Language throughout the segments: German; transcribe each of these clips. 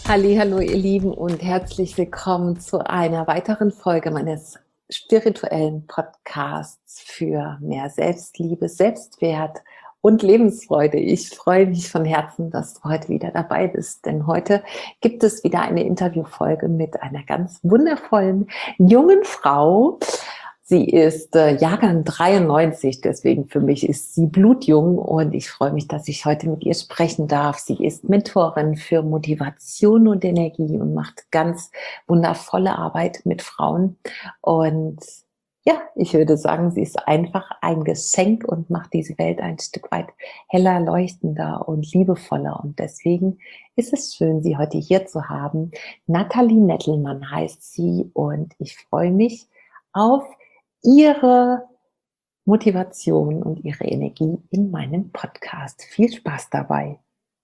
Hallihallo, ihr Lieben, und herzlich willkommen zu einer weiteren Folge meines spirituellen Podcasts für mehr Selbstliebe, Selbstwert und Lebensfreude. Ich freue mich von Herzen, dass du heute wieder dabei bist, denn heute gibt es wieder eine Interviewfolge mit einer ganz wundervollen jungen Frau. Sie ist Jahrgang 93, deswegen für mich ist sie blutjung und ich freue mich, dass ich heute mit ihr sprechen darf. Sie ist Mentorin für Motivation und Energie und macht ganz wundervolle Arbeit mit Frauen. Und ja, ich würde sagen, sie ist einfach ein Geschenk und macht diese Welt ein Stück weit heller, leuchtender und liebevoller. Und deswegen ist es schön, sie heute hier zu haben. Nathalie Nettelmann heißt sie und ich freue mich auf ihre Motivation und ihre Energie in meinem Podcast. Viel Spaß dabei.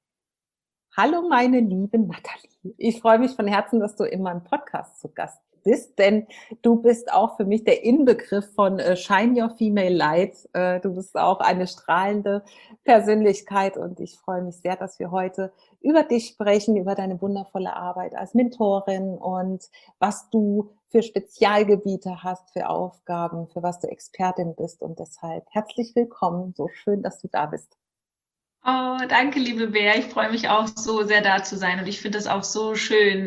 Hallo meine liebe Nathalie. Ich freue mich von Herzen, dass du in meinem Podcast zu Gast bist, denn du bist auch für mich der Inbegriff von Shine Your Female Light. Du bist auch eine strahlende Persönlichkeit und ich freue mich sehr, dass wir heute über dich sprechen, über deine wundervolle Arbeit als Mentorin und was du für Spezialgebiete hast, für Aufgaben, für was du Expertin bist, und deshalb herzlich willkommen. So schön, dass du da bist. Oh, danke, liebe Bea. Ich freue mich auch so sehr, da zu sein und ich finde das auch so schön.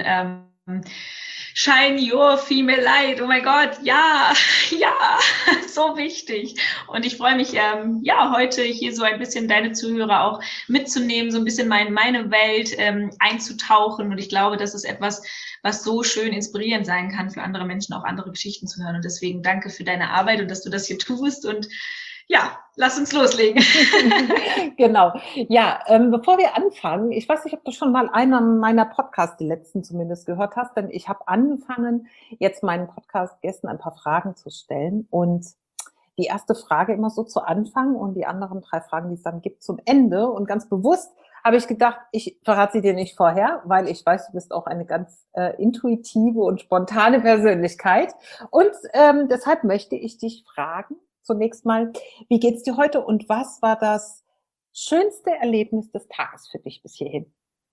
Shine your female light. Oh mein Gott, ja, ja, so wichtig. Und ich freue mich, heute hier so ein bisschen deine Zuhörer auch mitzunehmen, so ein bisschen meine Welt einzutauchen. Und ich glaube, das ist etwas, was so schön inspirierend sein kann für andere Menschen, auch andere Geschichten zu hören. Und deswegen danke für deine Arbeit und dass du das hier tust. Und ja, lass uns loslegen. Genau. Ja, bevor wir anfangen, ich weiß nicht, ob du schon mal einen meiner Podcasts, die letzten zumindest, gehört hast, denn ich habe angefangen, jetzt meinen Podcast-Gästen ein paar Fragen zu stellen und die erste Frage immer so zu Anfang und die anderen 3 Fragen, die es dann gibt, zum Ende. Und ganz bewusst habe ich gedacht, ich verrate sie dir nicht vorher, weil ich weiß, du bist auch eine ganz intuitive und spontane Persönlichkeit. Und deshalb möchte ich dich fragen, zunächst mal, wie geht's dir heute und was war das schönste Erlebnis des Tages für dich bis hierhin?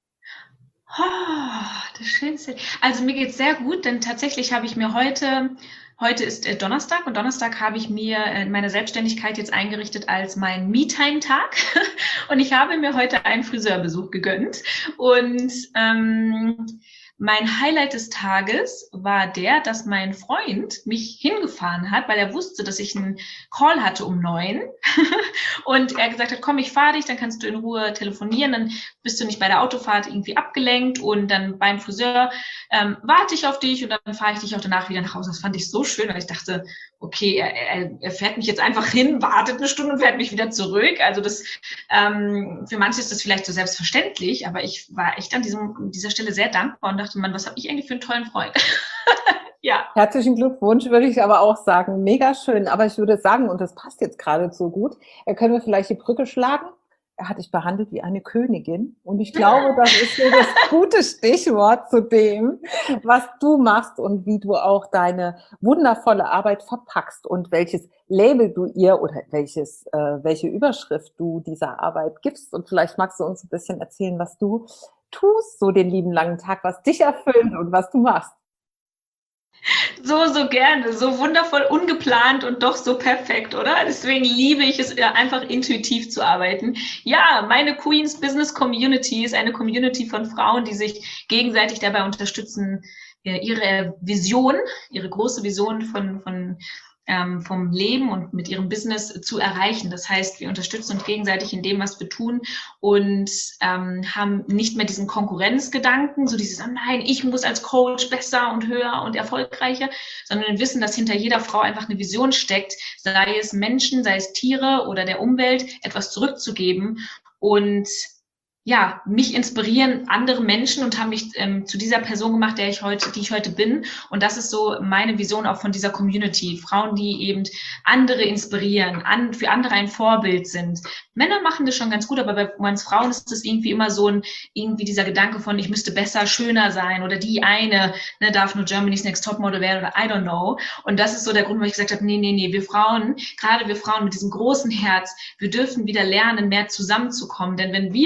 Oh, das Schönste. Also mir geht's sehr gut, denn tatsächlich habe ich mir heute ist Donnerstag und Donnerstag habe ich mir meine Selbstständigkeit jetzt eingerichtet als mein Me-Time-Tag und ich habe mir heute einen Friseurbesuch gegönnt und mein Highlight des Tages war dass mein Freund mich hingefahren hat, weil er wusste, dass ich einen Call hatte um 9 und er gesagt hat, komm, ich fahre dich, dann kannst du in Ruhe telefonieren, dann bist du nicht bei der Autofahrt irgendwie abgelenkt und dann beim Friseur warte ich auf dich und dann fahre ich dich auch danach wieder nach Hause. Das fand ich so schön, weil ich dachte, okay, er fährt mich jetzt einfach hin, wartet eine Stunde und fährt mich wieder zurück. Also das für manche ist das vielleicht so selbstverständlich, aber ich war echt an dieser Stelle sehr dankbar und dachte, Mann, was habe ich eigentlich für einen tollen Freund? Ja. Herzlichen Glückwunsch, würde ich aber auch sagen. Mega schön. Aber ich würde sagen, und das passt jetzt gerade so gut, können wir vielleicht die Brücke schlagen. Er hat dich behandelt wie eine Königin. Und ich glaube, das ist so das gute Stichwort zu dem, was du machst und wie du auch deine wundervolle Arbeit verpackst und welches Label du ihr oder welche Überschrift du dieser Arbeit gibst. Und vielleicht magst du uns ein bisschen erzählen, was du tust, so den lieben langen Tag, was dich erfüllt und was du machst. So gerne, so wundervoll ungeplant und doch so perfekt, oder? Deswegen liebe ich es, einfach intuitiv zu arbeiten. Ja, meine Queens Business Community ist eine Community von Frauen, die sich gegenseitig dabei unterstützen, ihre Vision, ihre große Vision vom Leben und mit ihrem Business zu erreichen. Das heißt, wir unterstützen uns gegenseitig in dem, was wir tun und haben nicht mehr diesen Konkurrenzgedanken, so dieses, oh nein, ich muss als Coach besser und höher und erfolgreicher, sondern wir wissen, dass hinter jeder Frau einfach eine Vision steckt, sei es Menschen, sei es Tiere oder der Umwelt, etwas zurückzugeben und ja, mich inspirieren andere Menschen und haben mich zu dieser Person gemacht, die ich heute bin. Und das ist so meine Vision auch von dieser Community. Frauen, die eben andere inspirieren, für andere ein Vorbild sind. Männer machen das schon ganz gut, aber bei uns Frauen ist das irgendwie immer so irgendwie dieser Gedanke von, ich müsste besser, schöner sein oder die eine, ne, darf nur Germany's Next Topmodel werden oder I don't know. Und das ist so der Grund, warum ich gesagt habe, nee, wir Frauen, gerade wir Frauen mit diesem großen Herz, wir dürfen wieder lernen, mehr zusammenzukommen. Denn wenn wir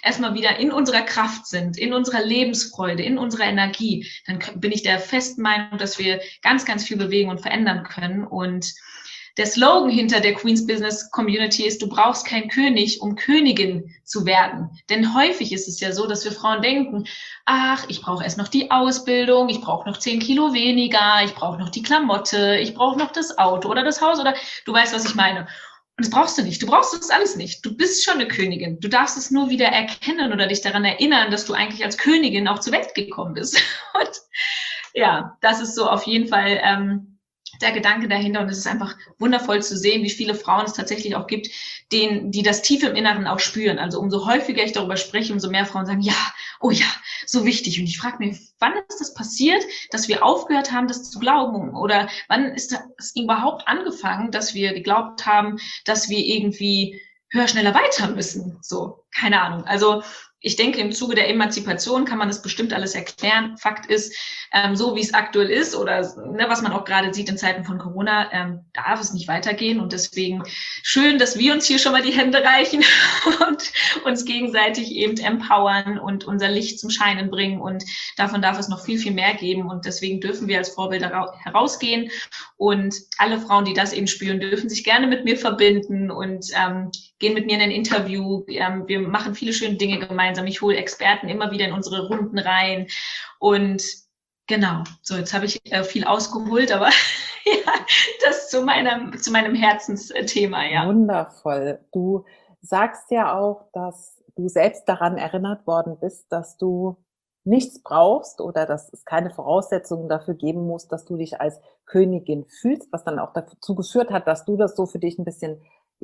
erstmal wieder in unserer Kraft sind, in unserer Lebensfreude, in unserer Energie, dann bin ich der festen Meinung, dass wir ganz, ganz viel bewegen und verändern können. Und der Slogan hinter der Queen's Business Community ist, du brauchst keinen König, um Königin zu werden. Denn häufig ist es ja so, dass wir Frauen denken, ach, ich brauche erst noch die Ausbildung, ich brauche noch 10 Kilo weniger, ich brauche noch die Klamotte, ich brauche noch das Auto oder das Haus oder du weißt, was ich meine. Und das brauchst du nicht. Du brauchst das alles nicht. Du bist schon eine Königin. Du darfst es nur wieder erkennen oder dich daran erinnern, dass du eigentlich als Königin auch zur Welt gekommen bist. Und ja, das ist so auf jeden Fall der Gedanke dahinter, und es ist einfach wundervoll zu sehen, wie viele Frauen es tatsächlich auch gibt, die das tief im Inneren auch spüren. Also umso häufiger ich darüber spreche, umso mehr Frauen sagen, ja, oh ja, so wichtig. Und ich frage mich, wann ist das passiert, dass wir aufgehört haben, das zu glauben? Oder wann ist das überhaupt angefangen, dass wir geglaubt haben, dass wir irgendwie höher, schneller, weiter müssen? So, keine Ahnung. Also ich denke, im Zuge der Emanzipation kann man das bestimmt alles erklären. Fakt ist, so wie es aktuell ist oder was man auch gerade sieht in Zeiten von Corona, darf es nicht weitergehen. Und deswegen schön, dass wir uns hier schon mal die Hände reichen und uns gegenseitig eben empowern und unser Licht zum Scheinen bringen. Und davon darf es noch viel, viel mehr geben. Und deswegen dürfen wir als Vorbilder herausgehen. Und alle Frauen, die das eben spüren, dürfen sich gerne mit mir verbinden und gehen mit mir in ein Interview. Wir machen viele schöne Dinge gemeinsam. Ich hole Experten immer wieder in unsere Runden rein. Und genau, so jetzt habe ich viel ausgeholt, aber ja, das zu meinem Herzensthema, ja. Wundervoll. Du sagst ja auch, dass du selbst daran erinnert worden bist, dass du nichts brauchst oder dass es keine Voraussetzungen dafür geben muss, dass du dich als Königin fühlst, was dann auch dazu geführt hat, dass du das so für dich ein bisschen,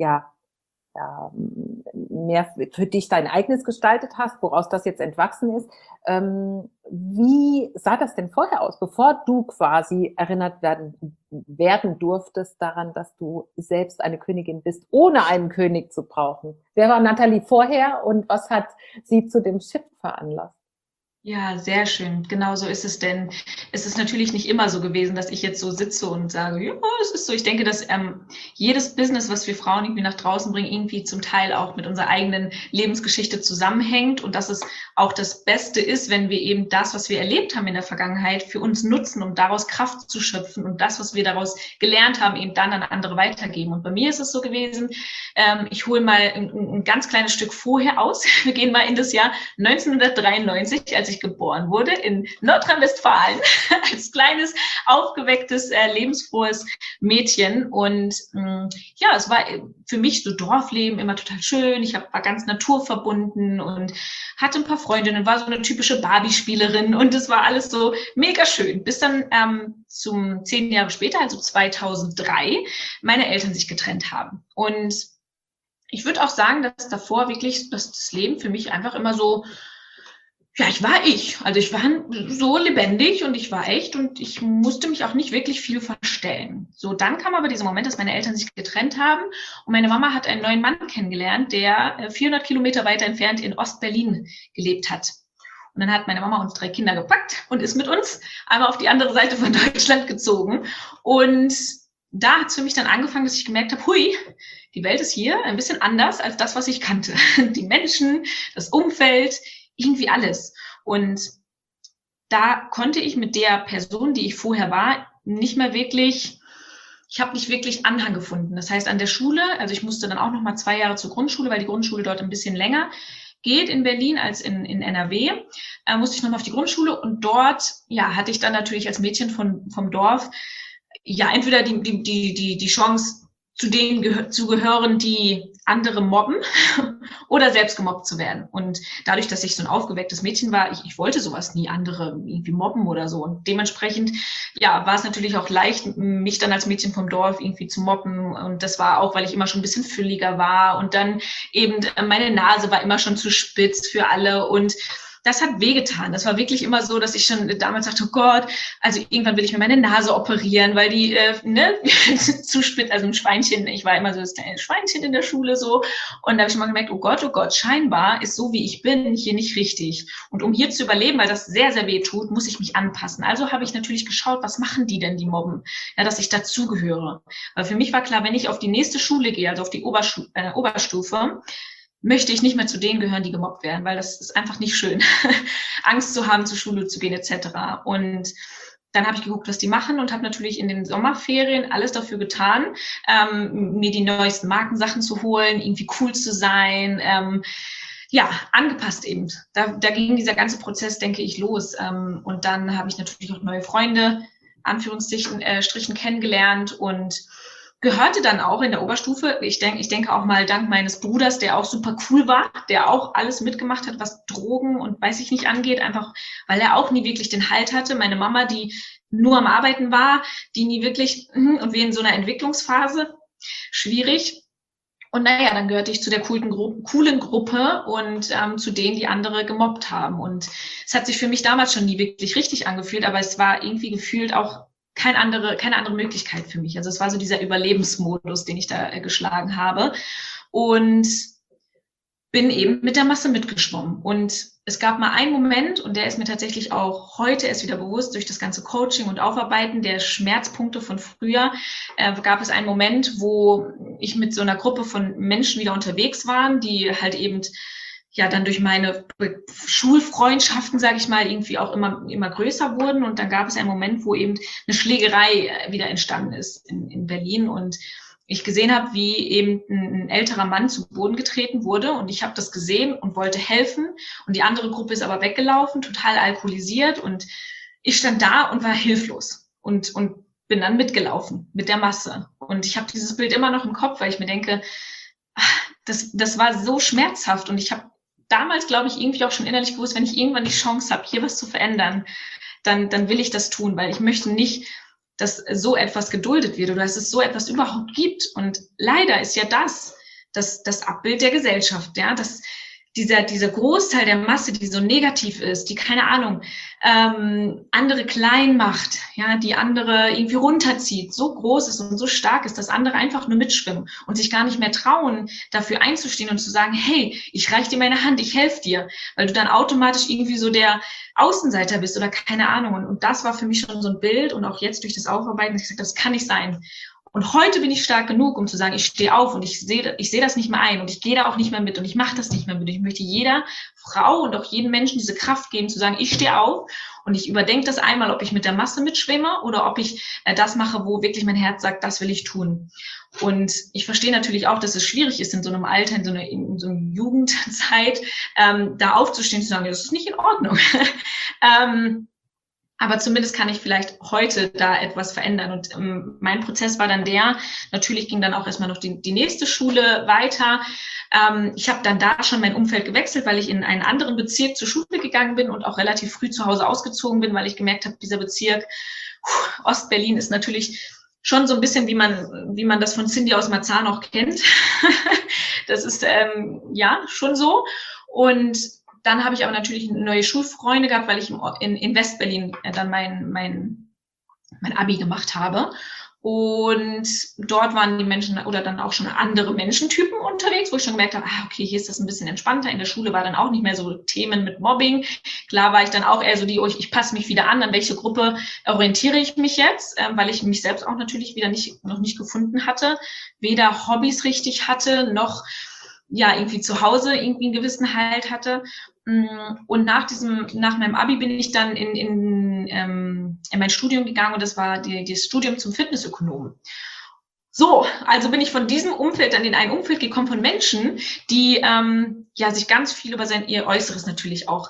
mehr für dich dein eigenes gestaltet hast, woraus das jetzt entwachsen ist. Wie sah das denn vorher aus, bevor du quasi erinnert werden durftest daran, dass du selbst eine Königin bist, ohne einen König zu brauchen? Wer war Nathalie vorher und was hat sie zu dem Shift veranlasst? Ja, sehr schön. Genau so ist es, denn es ist natürlich nicht immer so gewesen, dass ich jetzt so sitze und sage, ja, es ist so. Ich denke, dass jedes Business, was wir Frauen irgendwie nach draußen bringen, irgendwie zum Teil auch mit unserer eigenen Lebensgeschichte zusammenhängt und dass es auch das Beste ist, wenn wir eben das, was wir erlebt haben in der Vergangenheit, für uns nutzen, um daraus Kraft zu schöpfen und das, was wir daraus gelernt haben, eben dann an andere weitergeben. Und bei mir ist es so gewesen, ich hole mal ein ganz kleines Stück vorher aus. Wir gehen mal in das Jahr 1993, als ich geboren wurde, in Nordrhein-Westfalen, als kleines, aufgewecktes, lebensfrohes Mädchen. Und ja, es war für mich so Dorfleben immer total schön. Ich war ganz naturverbunden und hatte ein paar Freundinnen, war so eine typische Barbie-Spielerin und es war alles so mega schön. Bis dann zum 10 Jahre später, also 2003, meine Eltern sich getrennt haben. Und ich würde auch sagen, dass davor wirklich das Leben für mich einfach immer so, ja, ich war ich. Also ich war so lebendig und ich war echt und ich musste mich auch nicht wirklich viel verstellen. So, dann kam aber dieser Moment, dass meine Eltern sich getrennt haben und meine Mama hat einen neuen Mann kennengelernt, der 400 Kilometer weiter entfernt in Ostberlin gelebt hat. Und dann hat meine Mama uns 3 Kinder gepackt und ist mit uns einmal auf die andere Seite von Deutschland gezogen. Und da hat es für mich dann angefangen, dass ich gemerkt habe, hui, die Welt ist hier ein bisschen anders als das, was ich kannte. Die Menschen, das Umfeld, irgendwie alles. Und da konnte ich mit der Person, die ich vorher war, ich habe nicht wirklich Anhang gefunden. Das heißt, an der Schule, also ich musste dann auch noch mal 2 Jahre zur Grundschule, weil die Grundschule dort ein bisschen länger geht in Berlin als in NRW, musste ich noch mal auf die Grundschule und dort, ja, hatte ich dann natürlich als Mädchen vom Dorf, ja, entweder die Chance, zu denen zu gehören, die andere mobben oder selbst gemobbt zu werden. Und dadurch, dass ich so ein aufgewecktes Mädchen war, ich wollte sowas nie, andere irgendwie mobben oder so. Und dementsprechend, ja, war es natürlich auch leicht, mich dann als Mädchen vom Dorf irgendwie zu mobben. Und das war auch, weil ich immer schon ein bisschen fülliger war. Und dann eben meine Nase war immer schon zu spitz für alle. Und das hat wehgetan. Das war wirklich immer so, dass ich schon damals dachte, oh Gott, also irgendwann will ich mir meine Nase operieren, weil die zu spitz, also ein Schweinchen, ich war immer so das kleine Schweinchen in der Schule so und da habe ich mal gemerkt, oh Gott, scheinbar ist so, wie ich bin, hier nicht richtig. Und um hier zu überleben, weil das sehr, sehr weh tut, muss ich mich anpassen. Also habe ich natürlich geschaut, was machen die denn, die Mobben? Ja, dass ich dazugehöre. Weil für mich war klar, wenn ich auf die nächste Schule gehe, also auf die Oberstufe, möchte ich nicht mehr zu denen gehören, die gemobbt werden, weil das ist einfach nicht schön, Angst zu haben, zur Schule zu gehen etc. Und dann habe ich geguckt, was die machen und habe natürlich in den Sommerferien alles dafür getan, mir die neuesten Markensachen zu holen, irgendwie cool zu sein, angepasst eben. Da ging dieser ganze Prozess, denke ich, los. Und dann habe ich natürlich auch neue Freunde, Anführungsstrichen, kennengelernt und gehörte dann auch in der Oberstufe, ich denke auch mal dank meines Bruders, der auch super cool war, der auch alles mitgemacht hat, was Drogen und weiß ich nicht angeht, einfach weil er auch nie wirklich den Halt hatte. Meine Mama, die nur am Arbeiten war, die nie wirklich, und wir in so einer Entwicklungsphase, schwierig. Und naja, dann gehörte ich zu der coolen Gruppe und zu denen, die andere gemobbt haben. Und es hat sich für mich damals schon nie wirklich richtig angefühlt, aber es war irgendwie gefühlt auch keine andere Möglichkeit für mich. Also es war so dieser Überlebensmodus, den ich da geschlagen habe und bin eben mit der Masse mitgeschwommen. Und es gab mal einen Moment, und der ist mir tatsächlich auch heute erst wieder bewusst, durch das ganze Coaching und Aufarbeiten der Schmerzpunkte von früher, gab es einen Moment, wo ich mit so einer Gruppe von Menschen wieder unterwegs war, die halt eben dann durch meine Schulfreundschaften, sage ich mal, irgendwie auch immer größer wurden. Und dann gab es einen Moment, wo eben eine Schlägerei wieder entstanden ist in Berlin und ich gesehen habe, wie eben ein älterer Mann zu Boden getreten wurde. Und ich habe das gesehen und wollte helfen. Und die andere Gruppe ist aber weggelaufen, total alkoholisiert. Und ich stand da und war hilflos und bin dann mitgelaufen mit der Masse. Und ich habe dieses Bild immer noch im Kopf, weil ich mir denke, das war so schmerzhaft. Und ich habe damals, glaube ich, irgendwie auch schon innerlich gewusst, wenn ich irgendwann die Chance habe, hier was zu verändern, dann will ich das tun, weil ich möchte nicht, dass so etwas geduldet wird oder dass es so etwas überhaupt gibt. Und leider ist ja das Abbild der Gesellschaft, ja, dass dieser Großteil der Masse, die so negativ ist, die, keine Ahnung, andere klein macht, ja, die andere irgendwie runterzieht, so groß ist und so stark ist, dass andere einfach nur mitschwimmen und sich gar nicht mehr trauen, dafür einzustehen und zu sagen, hey, ich reich dir meine Hand, ich helfe dir, weil du dann automatisch irgendwie so der Außenseiter bist oder keine Ahnung. Und das war für mich schon so ein Bild und auch jetzt durch das Aufarbeiten, ich gesagt, das kann nicht sein. Und heute bin ich stark genug, um zu sagen, ich stehe auf und ich sehe das nicht mehr ein und ich gehe da auch nicht mehr mit und ich mache das nicht mehr mit. Ich möchte jeder Frau und auch jedem Menschen diese Kraft geben, zu sagen, ich stehe auf und ich überdenke das einmal, ob ich mit der Masse mitschwimme oder ob ich das mache, wo wirklich mein Herz sagt, das will ich tun. Und ich verstehe natürlich auch, dass es schwierig ist, in so einem Alter, in so einer Jugendzeit, da aufzustehen, zu sagen, das ist nicht in Ordnung. Aber zumindest kann ich vielleicht heute da etwas verändern. Und mein Prozess war dann natürlich ging dann auch erstmal noch die nächste Schule weiter. Ich habe dann da schon mein Umfeld gewechselt, weil ich in einen anderen Bezirk zur Schule gegangen bin und auch relativ früh zu Hause ausgezogen bin, weil ich gemerkt habe, dieser Bezirk Ostberlin ist natürlich schon so ein bisschen, wie man das von Cindy aus Marzahn auch kennt. Das ist schon so. Und dann habe ich aber natürlich neue Schulfreunde gehabt, weil ich in Westberlin dann mein Abi gemacht habe. Und dort waren die Menschen oder dann auch schon andere Menschentypen unterwegs, wo ich schon gemerkt habe, okay, hier ist das ein bisschen entspannter. In der Schule war dann auch nicht mehr so Themen mit Mobbing. Klar war ich dann auch eher so ich passe mich wieder an welche Gruppe orientiere ich mich jetzt, weil ich mich selbst auch natürlich wieder noch nicht gefunden hatte, weder Hobbys richtig hatte, noch irgendwie zu Hause irgendwie einen gewissen Halt hatte. Und nach meinem Abi bin ich dann in mein Studium gegangen und das war das Studium zum Fitnessökonomen. So, also bin ich von diesem Umfeld dann in ein Umfeld gekommen von Menschen, die sich ganz viel über ihr Äußeres natürlich auch,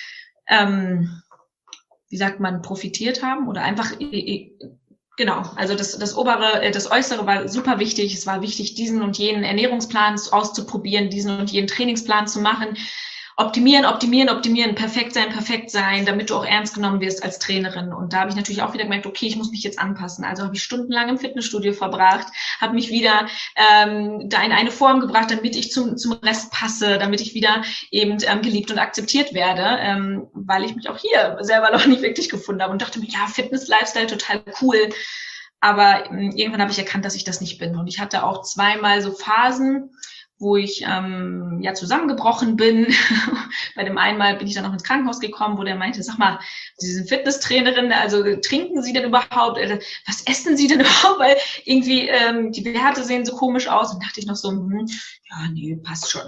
profitiert haben oder einfach genau, also das Äußere war super wichtig. Es war wichtig, diesen und jenen Ernährungsplan auszuprobieren, diesen und jenen Trainingsplan zu machen. Optimieren, perfekt sein, damit du auch ernst genommen wirst als Trainerin. Und da habe ich natürlich auch wieder gemerkt, okay, ich muss mich jetzt anpassen. Also habe ich stundenlang im Fitnessstudio verbracht, habe mich wieder da in eine Form gebracht, damit ich zum Rest passe, damit ich wieder eben geliebt und akzeptiert werde, weil ich mich auch hier selber noch nicht wirklich gefunden habe und dachte mir, ja, Fitness-Lifestyle, total cool. Aber irgendwann habe ich erkannt, dass ich das nicht bin. Und ich hatte auch zweimal so Phasen, wo ich ja zusammengebrochen bin. Bei dem einen Mal bin ich dann noch ins Krankenhaus gekommen, wo der meinte, sag mal, Sie sind Fitnesstrainerin, also trinken Sie denn überhaupt? Was essen Sie denn überhaupt? Weil irgendwie die Werte sehen so komisch aus. Und dachte ich noch so, ja, nee, passt schon.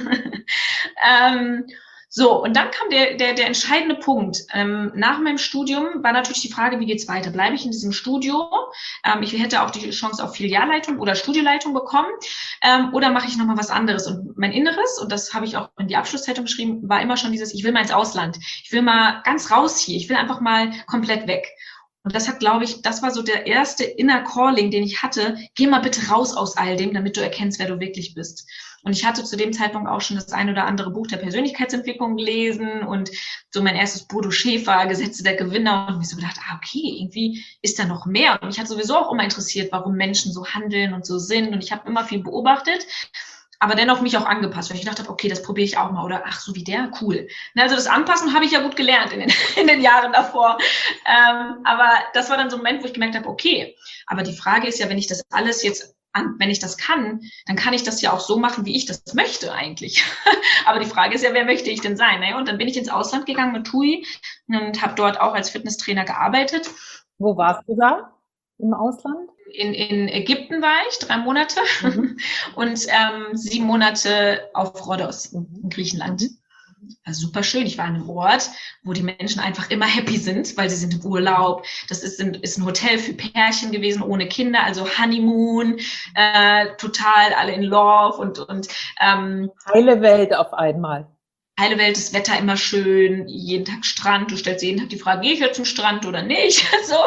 So, und dann kam der entscheidende Punkt. Nach meinem Studium war natürlich die Frage, wie geht's weiter? Bleibe ich in diesem Studio? Ich hätte auch die Chance auf Filialleitung oder Studioleitung bekommen. Oder mache ich nochmal was anderes? Und mein Inneres, und das habe ich auch in die Abschlusszeitung geschrieben, war immer schon dieses, ich will mal ins Ausland. Ich will mal ganz raus hier. Ich will einfach mal komplett weg. Und das hat, glaube ich, das war so der erste Inner Calling, den ich hatte. Geh mal bitte raus aus all dem, damit du erkennst, wer du wirklich bist. Und ich hatte zu dem Zeitpunkt auch schon das ein oder andere Buch der Persönlichkeitsentwicklung gelesen und so mein erstes Bodo Schäfer, Gesetze der Gewinner, und mich so gedacht, okay, irgendwie ist da noch mehr. Und mich hat sowieso auch immer interessiert, warum Menschen so handeln und so sind. Und ich habe immer viel beobachtet, aber dennoch mich auch angepasst, weil ich gedacht habe, okay, das probiere ich auch mal. Oder ach, so wie der, cool. Also das Anpassen habe ich ja gut gelernt in den Jahren davor. Aber das war dann so ein Moment, wo ich gemerkt habe, okay, aber die Frage ist ja, wenn ich das alles jetzt wenn ich das kann, dann kann ich das ja auch so machen, wie ich das möchte eigentlich. Aber die Frage ist ja, wer möchte ich denn sein? Ne? Und dann bin ich ins Ausland gegangen mit TUI und habe dort auch als Fitnesstrainer gearbeitet. Wo warst du da im Ausland? In Ägypten war ich 3 Monate und 7 Monate auf Rhodos in Griechenland. War super schön. Ich war an einem Ort, wo die Menschen einfach immer happy sind, weil sie sind im Urlaub. Das ist ein Hotel für Pärchen gewesen, ohne Kinder, also Honeymoon, total alle in Love und heile Welt auf einmal. Heile Welt, das Wetter immer schön, jeden Tag Strand. Du stellst jeden Tag die Frage, gehe ich jetzt zum Strand oder nicht? So.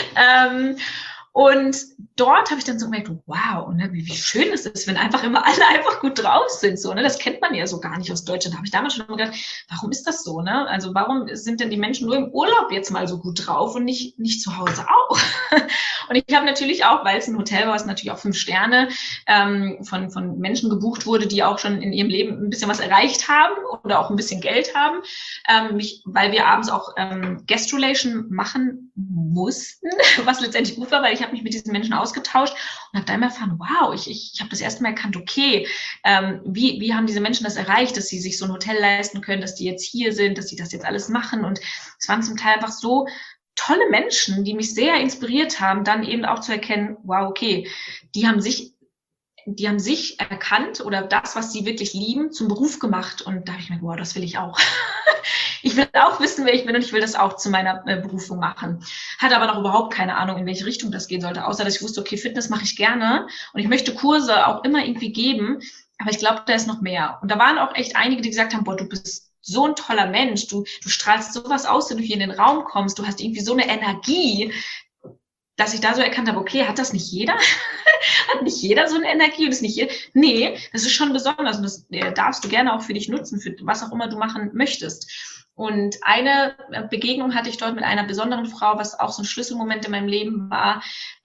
Und dort habe ich dann so gemerkt, wow, ne, wie schön es ist, wenn einfach immer alle einfach gut drauf sind. So, ne? Das kennt man ja so gar nicht aus Deutschland. Da habe ich damals schon immer gedacht, warum ist das so? Ne? Also warum sind denn die Menschen nur im Urlaub jetzt mal so gut drauf und nicht zu Hause auch? Und ich habe natürlich auch, weil es ein Hotel war, es natürlich auch 5 Sterne von Menschen gebucht wurde, die auch schon in ihrem Leben ein bisschen was erreicht haben oder auch ein bisschen Geld haben, weil wir abends auch Guest Relation machen mussten, was letztendlich gut war, weil ich habe mich mit diesen Menschen ausgetauscht und habe dann erfahren, wow, ich habe das erste Mal erkannt, okay, wie haben diese Menschen das erreicht, dass sie sich so ein Hotel leisten können, dass die jetzt hier sind, dass sie das jetzt alles machen, und es waren zum Teil einfach so tolle Menschen, die mich sehr inspiriert haben, dann eben auch zu erkennen, wow, okay, die haben sich erkannt oder das, was sie wirklich lieben, zum Beruf gemacht, und da habe ich mir gedacht, wow, das will ich auch. Ich will auch wissen, wer ich bin, und ich will das auch zu meiner Berufung machen. Hatte aber noch überhaupt keine Ahnung, in welche Richtung das gehen sollte, außer dass ich wusste, okay, Fitness mache ich gerne und ich möchte Kurse auch immer irgendwie geben, aber ich glaube, da ist noch mehr. Und da waren auch echt einige, die gesagt haben, boah, du bist so ein toller Mensch, du strahlst sowas aus, wenn du hier in den Raum kommst, du hast irgendwie so eine Energie, dass ich da so erkannt habe, okay, hat das nicht jeder? Hat nicht jeder so eine Energie? Und ist nicht jeder? Nee, das ist schon besonders, und das darfst du gerne auch für dich nutzen, für was auch immer du machen möchtest. Und eine Begegnung hatte ich dort mit einer besonderen Frau, was auch so ein Schlüsselmoment in meinem Leben war,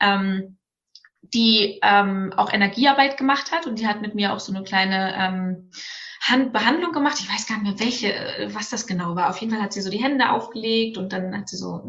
die auch Energiearbeit gemacht hat, und die hat mit mir auch so eine kleine Handbehandlung gemacht. Ich weiß gar nicht mehr, was das genau war. Auf jeden Fall hat sie so die Hände aufgelegt und dann hat sie so,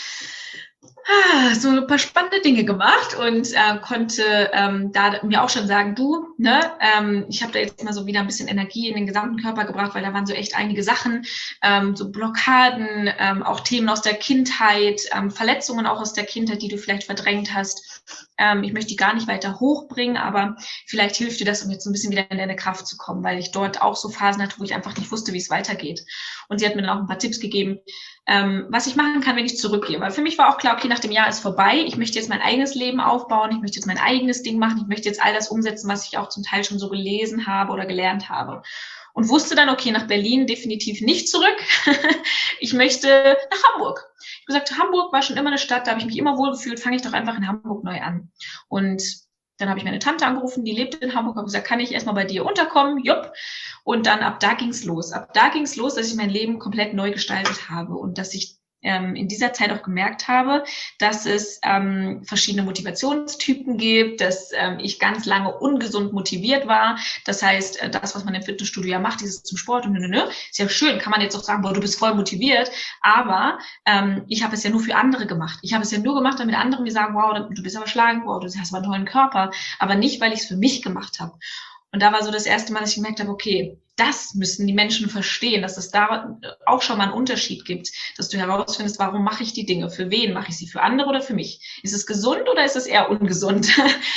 so ein paar spannende Dinge gemacht und konnte da mir auch schon sagen, du, ich habe da jetzt mal so wieder ein bisschen Energie in den gesamten Körper gebracht, weil da waren so echt einige Sachen, so Blockaden, auch Themen aus der Kindheit, Verletzungen auch aus der Kindheit, die du vielleicht verdrängt hast. Ich möchte die gar nicht weiter hochbringen, aber vielleicht hilft dir das, um jetzt so ein bisschen wieder in deine Kraft zu kommen, weil ich dort auch so Phasen hatte, wo ich einfach nicht wusste, wie es weitergeht. Und sie hat mir dann auch ein paar Tipps gegeben, was ich machen kann, wenn ich zurückgehe. Weil für mich war auch klar, okay, nach dem Jahr ist vorbei, ich möchte jetzt mein eigenes Leben aufbauen, ich möchte jetzt mein eigenes Ding machen, ich möchte jetzt all das umsetzen, was ich auch zum Teil schon so gelesen habe oder gelernt habe. Und wusste dann, okay, nach Berlin definitiv nicht zurück. Ich möchte nach Hamburg. Ich habe gesagt, Hamburg war schon immer eine Stadt, da habe ich mich immer wohl gefühlt, fange ich doch einfach in Hamburg neu an. Und dann habe ich meine Tante angerufen, die lebt in Hamburg, habe gesagt, kann ich erstmal bei dir unterkommen? Jupp. Und dann ab da ging's los. Ab da ging's los, dass ich mein Leben komplett neu gestaltet habe und dass ich in dieser Zeit auch gemerkt habe, dass es verschiedene Motivationstypen gibt, dass ich ganz lange ungesund motiviert war. Das heißt, das, was man im Fitnessstudio ja macht, dieses zum Sport und ist ja schön, kann man jetzt auch sagen, boah, du bist voll motiviert, aber ich habe es ja nur für andere gemacht. Ich habe es ja nur gemacht, damit andere mir sagen, wow, du bist aber schlank, wow, du hast aber einen tollen Körper, aber nicht, weil ich es für mich gemacht habe. Und da war so das erste Mal, dass ich gemerkt habe, okay, das müssen die Menschen verstehen, dass es da auch schon mal einen Unterschied gibt, dass du herausfindest, warum mache ich die Dinge, für wen mache ich sie, für andere oder für mich? Ist es gesund oder ist es eher ungesund?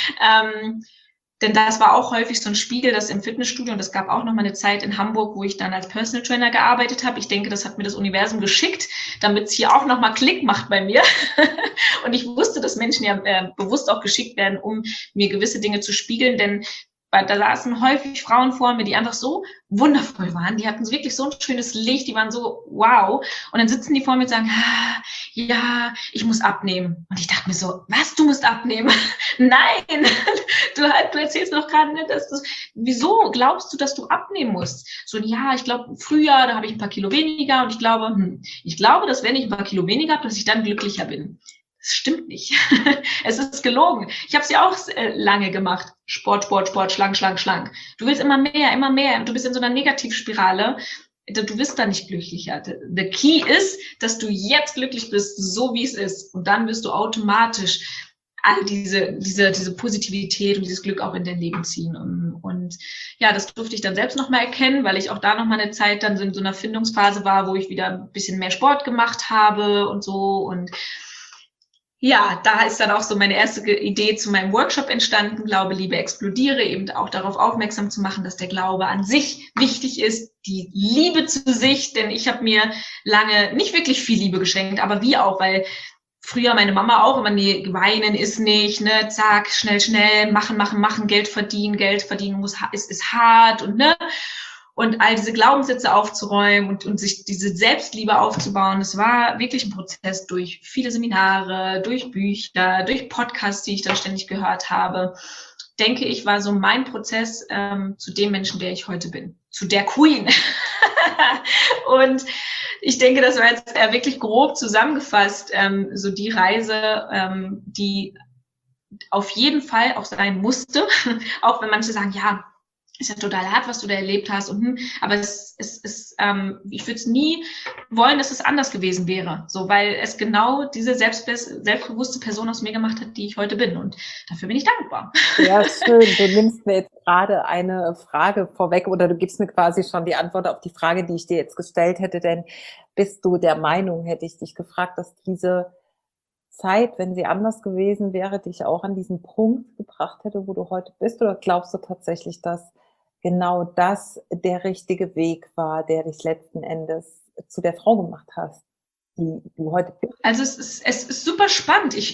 Denn das war auch häufig so ein Spiegel, das im Fitnessstudio, und es gab auch noch mal eine Zeit in Hamburg, wo ich dann als Personal Trainer gearbeitet habe. Ich denke, das hat mir das Universum geschickt, damit es hier auch noch mal Klick macht bei mir. Und ich wusste, dass Menschen ja bewusst auch geschickt werden, um mir gewisse Dinge zu spiegeln, denn da saßen häufig Frauen vor mir, die einfach so wundervoll waren. Die hatten wirklich so ein schönes Licht, die waren so wow. Und dann sitzen die vor mir und sagen, ja, ich muss abnehmen. Und ich dachte mir so, was, du musst abnehmen? Nein, du erzählst doch gerade nicht, dass du, wieso glaubst du, dass du abnehmen musst? So, ja, ich glaube, früher, da habe ich ein paar Kilo weniger und ich glaube, dass wenn ich ein paar Kilo weniger habe, dass ich dann glücklicher bin. Das stimmt nicht. Es ist gelogen. Ich habe es ja auch lange gemacht. Sport, schlank. Du willst immer mehr. Du bist in so einer Negativspirale. Du wirst da nicht glücklicher. The key ist, dass du jetzt glücklich bist, so wie es ist. Und dann wirst du automatisch all diese Positivität und dieses Glück auch in dein Leben ziehen. Und ja, das durfte ich dann selbst nochmal erkennen, weil ich auch da nochmal eine Zeit dann in so einer Findungsphase war, wo ich wieder ein bisschen mehr Sport gemacht habe und so. Und ja, da ist dann auch so meine erste Idee zu meinem Workshop entstanden, Glaube, Liebe, explodiere, eben auch darauf aufmerksam zu machen, dass der Glaube an sich wichtig ist, die Liebe zu sich, denn ich habe mir lange nicht wirklich viel Liebe geschenkt, aber wie auch, weil früher meine Mama auch immer, nee, weinen ist nicht, ne, zack, schnell, machen, Geld verdienen ist hart und ne. Und all diese Glaubenssätze aufzuräumen und sich diese Selbstliebe aufzubauen, das war wirklich ein Prozess durch viele Seminare, durch Bücher, durch Podcasts, die ich dann ständig gehört habe. Denke ich, war so mein Prozess zu dem Menschen, der ich heute bin, zu der Queen. Und ich denke, das war jetzt wirklich grob zusammengefasst, so die Reise, die auf jeden Fall auch sein musste, auch wenn manche sagen, ja, ist ja total hart, was du da erlebt hast. Aber ich würde es nie wollen, dass es anders gewesen wäre. So, weil es genau diese selbstbewusste Person aus mir gemacht hat, die ich heute bin. Und dafür bin ich dankbar. Ja, schön. Du nimmst mir jetzt gerade eine Frage vorweg oder du gibst mir quasi schon die Antwort auf die Frage, die ich dir jetzt gestellt hätte. Denn bist du der Meinung, hätte ich dich gefragt, dass diese Zeit, wenn sie anders gewesen wäre, dich auch an diesen Punkt gebracht hätte, wo du heute bist? Oder glaubst du tatsächlich, dass genau das der richtige Weg war, der dich letzten Endes zu der Frau gemacht hast, die du heute bist? Also es ist super spannend. Es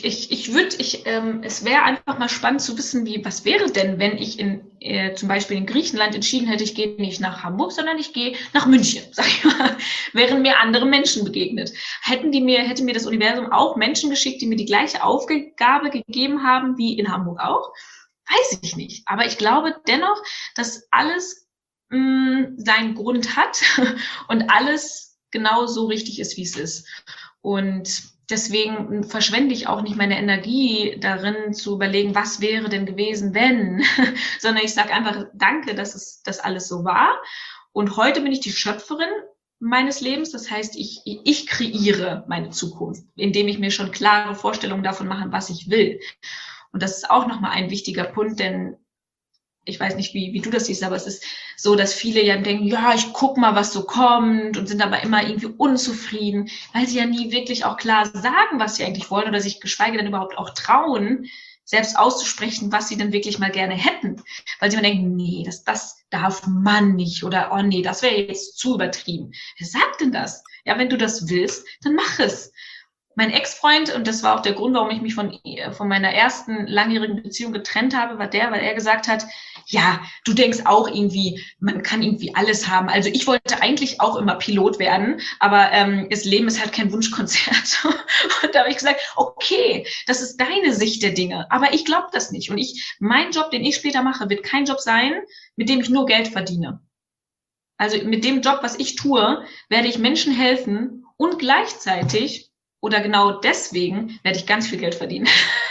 wäre einfach mal spannend zu wissen, was wäre denn, wenn ich zum Beispiel in Griechenland entschieden hätte, ich gehe nicht nach Hamburg, sondern ich gehe nach München, sag ich mal, wären mir andere Menschen begegnet. Hätte mir das Universum auch Menschen geschickt, die mir die gleiche Aufgabe gegeben haben wie in Hamburg auch? Weiß ich nicht. Aber ich glaube dennoch, dass alles seinen Grund hat und alles genau so richtig ist, wie es ist. Und deswegen verschwende ich auch nicht meine Energie darin, zu überlegen, was wäre denn gewesen, wenn, sondern ich sage einfach, danke, dass das alles so war. Und heute bin ich die Schöpferin meines Lebens. Das heißt, ich kreiere meine Zukunft, indem ich mir schon klare Vorstellungen davon mache, was ich will. Und das ist auch nochmal ein wichtiger Punkt, denn ich weiß nicht, wie du das siehst, aber es ist so, dass viele ja denken, ja, ich guck mal, was so kommt und sind aber immer irgendwie unzufrieden, weil sie ja nie wirklich auch klar sagen, was sie eigentlich wollen oder sich geschweige denn überhaupt auch trauen, selbst auszusprechen, was sie denn wirklich mal gerne hätten. Weil sie immer denken, nee, das darf man nicht oder oh nee, das wäre jetzt zu übertrieben. Wer sagt denn das? Ja, wenn du das willst, dann mach es. Mein Ex-Freund, und das war auch der Grund, warum ich mich von meiner ersten langjährigen Beziehung getrennt habe, weil er gesagt hat, ja, du denkst auch irgendwie, man kann irgendwie alles haben. Also ich wollte eigentlich auch immer Pilot werden, aber das Leben ist halt kein Wunschkonzert. Und da habe ich gesagt, okay, das ist deine Sicht der Dinge, aber ich glaube das nicht. Und mein Job, den ich später mache, wird kein Job sein, mit dem ich nur Geld verdiene. Also mit dem Job, was ich tue, werde ich Menschen helfen und gleichzeitig oder genau deswegen werde ich ganz viel Geld verdienen.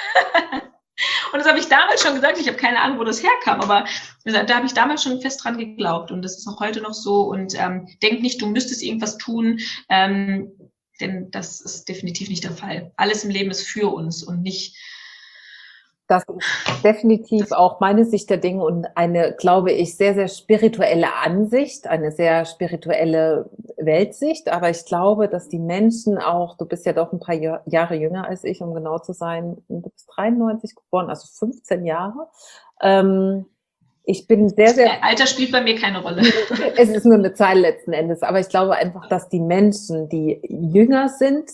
Und das habe ich damals schon gesagt. Ich habe keine Ahnung, wo das herkam, aber da habe ich damals schon fest dran geglaubt. Und das ist auch heute noch so. Und denk nicht, du müsstest irgendwas tun, denn das ist definitiv nicht der Fall. Alles im Leben ist für uns und nicht Das ist definitiv auch meine Sicht der Dinge und eine, glaube ich, sehr, sehr spirituelle Ansicht, eine sehr spirituelle Weltsicht. Aber ich glaube, dass die Menschen auch, du bist ja doch ein paar Jahre jünger als ich, um genau zu sein, du bist 93 geboren, also 15 Jahre. Ich bin sehr, sehr... Alter spielt bei mir keine Rolle. Es ist nur eine Zahl letzten Endes. Aber ich glaube einfach, dass die Menschen, die jünger sind,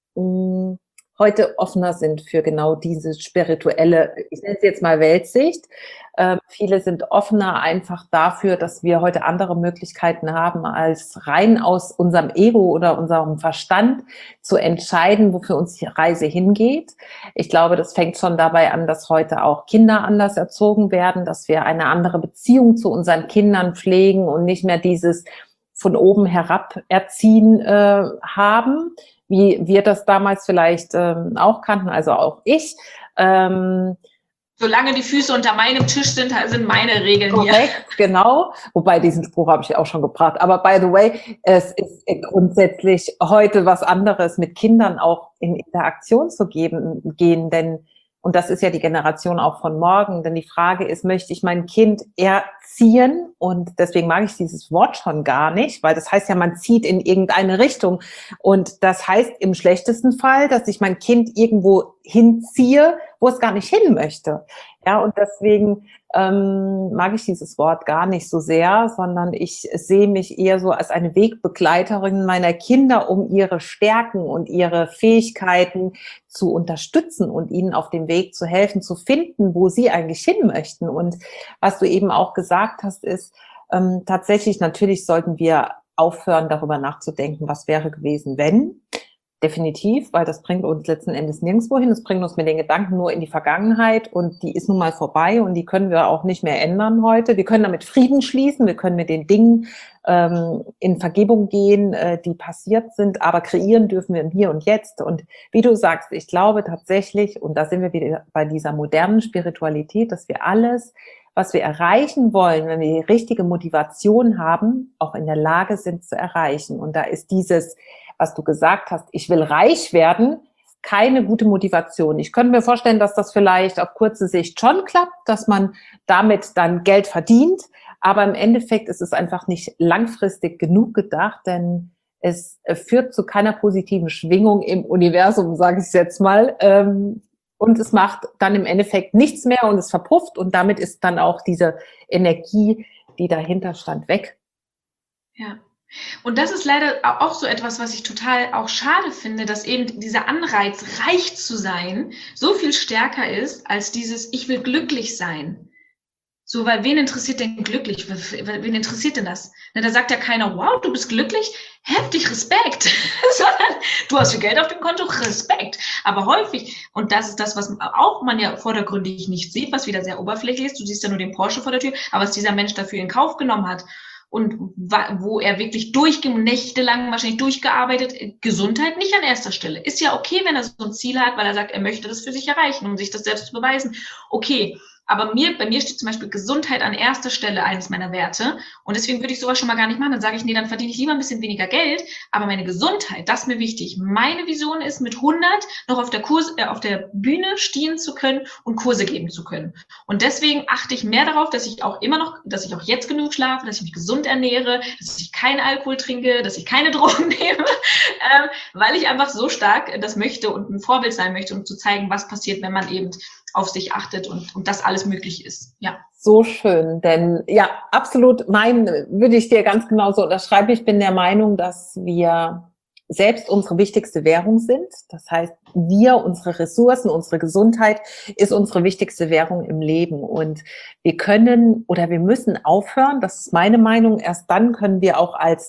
heute offener sind für genau diese spirituelle, ich nenne es jetzt mal Weltsicht. Viele sind offener einfach dafür, dass wir heute andere Möglichkeiten haben, als rein aus unserem Ego oder unserem Verstand zu entscheiden, wofür uns die Reise hingeht. Ich glaube, das fängt schon dabei an, dass heute auch Kinder anders erzogen werden, dass wir eine andere Beziehung zu unseren Kindern pflegen und nicht mehr dieses von oben herab erziehen haben, wie wir das damals vielleicht auch kannten, also auch ich. Solange die Füße unter meinem Tisch sind meine Regeln korrekt, hier. Genau. Wobei, diesen Spruch habe ich auch schon gebracht. Aber by the way, es ist grundsätzlich heute was anderes, mit Kindern auch in Interaktion zu gehen, denn und das ist ja die Generation auch von morgen, denn die Frage ist, möchte ich mein Kind erziehen? Und deswegen mag ich dieses Wort schon gar nicht, weil das heißt ja, man zieht in irgendeine Richtung. Und das heißt im schlechtesten Fall, dass ich mein Kind irgendwo hinziehe, wo es gar nicht hin möchte. Ja, und deswegen mag ich dieses Wort gar nicht so sehr, sondern ich sehe mich eher so als eine Wegbegleiterin meiner Kinder, um ihre Stärken und ihre Fähigkeiten zu unterstützen und ihnen auf dem Weg zu helfen, zu finden, wo sie eigentlich hin möchten. Und was du eben auch gesagt hast, ist tatsächlich, natürlich sollten wir aufhören, darüber nachzudenken, was wäre gewesen, wenn. Definitiv, weil das bringt uns letzten Endes nirgendwo hin. Es bringt uns mit den Gedanken nur in die Vergangenheit und die ist nun mal vorbei und die können wir auch nicht mehr ändern heute. Wir können damit Frieden schließen, wir können mit den Dingen in Vergebung gehen, die passiert sind, aber kreieren dürfen wir im Hier und Jetzt. Und wie du sagst, ich glaube tatsächlich, und da sind wir wieder bei dieser modernen Spiritualität, dass wir alles, was wir erreichen wollen, wenn wir die richtige Motivation haben, auch in der Lage sind zu erreichen. Und da ist dieses, was du gesagt hast, ich will reich werden, keine gute Motivation. Ich könnte mir vorstellen, dass das vielleicht auf kurze Sicht schon klappt, dass man damit dann Geld verdient, aber im Endeffekt ist es einfach nicht langfristig genug gedacht, denn es führt zu keiner positiven Schwingung im Universum, sage ich jetzt mal, und es macht dann im Endeffekt nichts mehr und es verpufft und damit ist dann auch diese Energie, die dahinter stand, weg. Ja. Und das ist leider auch so etwas, was ich total auch schade finde, dass eben dieser Anreiz, reich zu sein, so viel stärker ist als dieses, ich will glücklich sein. So, weil wen interessiert denn glücklich? Wen interessiert denn das? Ne, da sagt ja keiner, wow, du bist glücklich, heftig Respekt. Sondern du hast viel Geld auf dem Konto, Respekt. Aber häufig, und das ist das, was auch man ja vordergründig nicht sieht, was wieder sehr oberflächlich ist, du siehst ja nur den Porsche vor der Tür, aber was dieser Mensch dafür in Kauf genommen hat und wo er wirklich nächtelang wahrscheinlich durchgearbeitet, Gesundheit nicht an erster Stelle. Ist ja okay, wenn er so ein Ziel hat, weil er sagt, er möchte das für sich erreichen, um sich das selbst zu beweisen. Okay. Aber bei mir steht zum Beispiel Gesundheit an erster Stelle, eines meiner Werte. Und deswegen würde ich sowas schon mal gar nicht machen. Dann sage ich, nee, dann verdiene ich lieber ein bisschen weniger Geld. Aber meine Gesundheit, das ist mir wichtig. Meine Vision ist, mit 100 noch auf der Bühne stehen zu können und Kurse geben zu können. Und deswegen achte ich mehr darauf, dass ich auch jetzt genug schlafe, dass ich mich gesund ernähre, dass ich keinen Alkohol trinke, dass ich keine Drogen nehme, weil ich einfach so stark das möchte und ein Vorbild sein möchte, um zu zeigen, was passiert, wenn man eben auf sich achtet und das alles möglich ist. Ja. So schön, denn ja, absolut würde ich dir ganz genauso unterschreiben. Ich bin der Meinung, dass wir selbst unsere wichtigste Währung sind. Das heißt, unsere Ressourcen, unsere Gesundheit ist unsere wichtigste Währung im Leben. Und wir können oder wir müssen aufhören, das ist meine Meinung, erst dann können wir auch als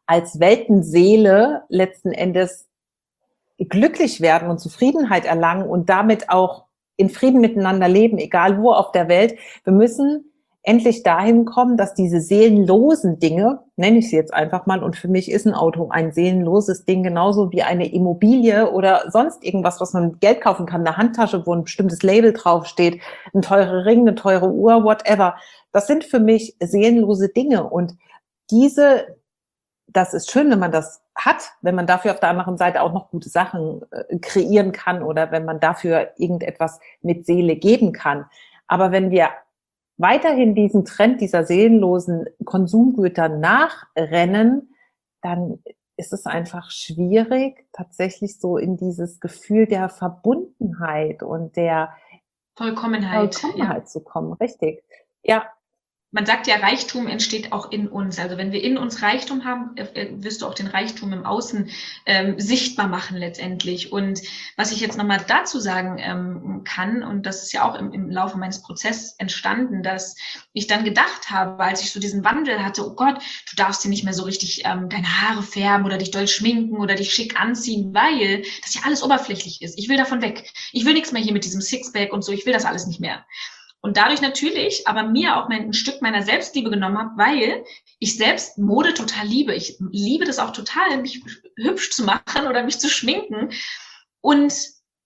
Weltenseele letzten Endes glücklich werden und Zufriedenheit erlangen und damit auch in Frieden miteinander leben, egal wo auf der Welt. Wir müssen endlich dahin kommen, dass diese seelenlosen Dinge, nenne ich sie jetzt einfach mal, und für mich ist ein Auto ein seelenloses Ding, genauso wie eine Immobilie oder sonst irgendwas, was man mit Geld kaufen kann, eine Handtasche, wo ein bestimmtes Label draufsteht, ein teurer Ring, eine teure Uhr, whatever. Das sind für mich seelenlose Dinge und das ist schön, wenn man das hat, wenn man dafür auf der anderen Seite auch noch gute Sachen kreieren kann oder wenn man dafür irgendetwas mit Seele geben kann. Aber wenn wir weiterhin diesen Trend dieser seelenlosen Konsumgüter nachrennen, dann ist es einfach schwierig, tatsächlich so in dieses Gefühl der Verbundenheit und der Vollkommenheit ja, zu kommen. Richtig. Ja. Man sagt ja, Reichtum entsteht auch in uns. Also wenn wir in uns Reichtum haben, wirst du auch den Reichtum im Außen sichtbar machen letztendlich. Und was ich jetzt nochmal dazu sagen kann, und das ist ja auch im Laufe meines Prozesses entstanden, dass ich dann gedacht habe, als ich so diesen Wandel hatte, oh Gott, du darfst dir nicht mehr so richtig deine Haare färben oder dich doll schminken oder dich schick anziehen, weil das ja alles oberflächlich ist. Ich will davon weg. Ich will nichts mehr hier mit diesem Sixpack und so. Ich will das alles nicht mehr. Und dadurch natürlich aber mir auch ein Stück meiner Selbstliebe genommen habe, weil ich selbst Mode total liebe. Ich liebe das auch total, mich hübsch zu machen oder mich zu schminken. Und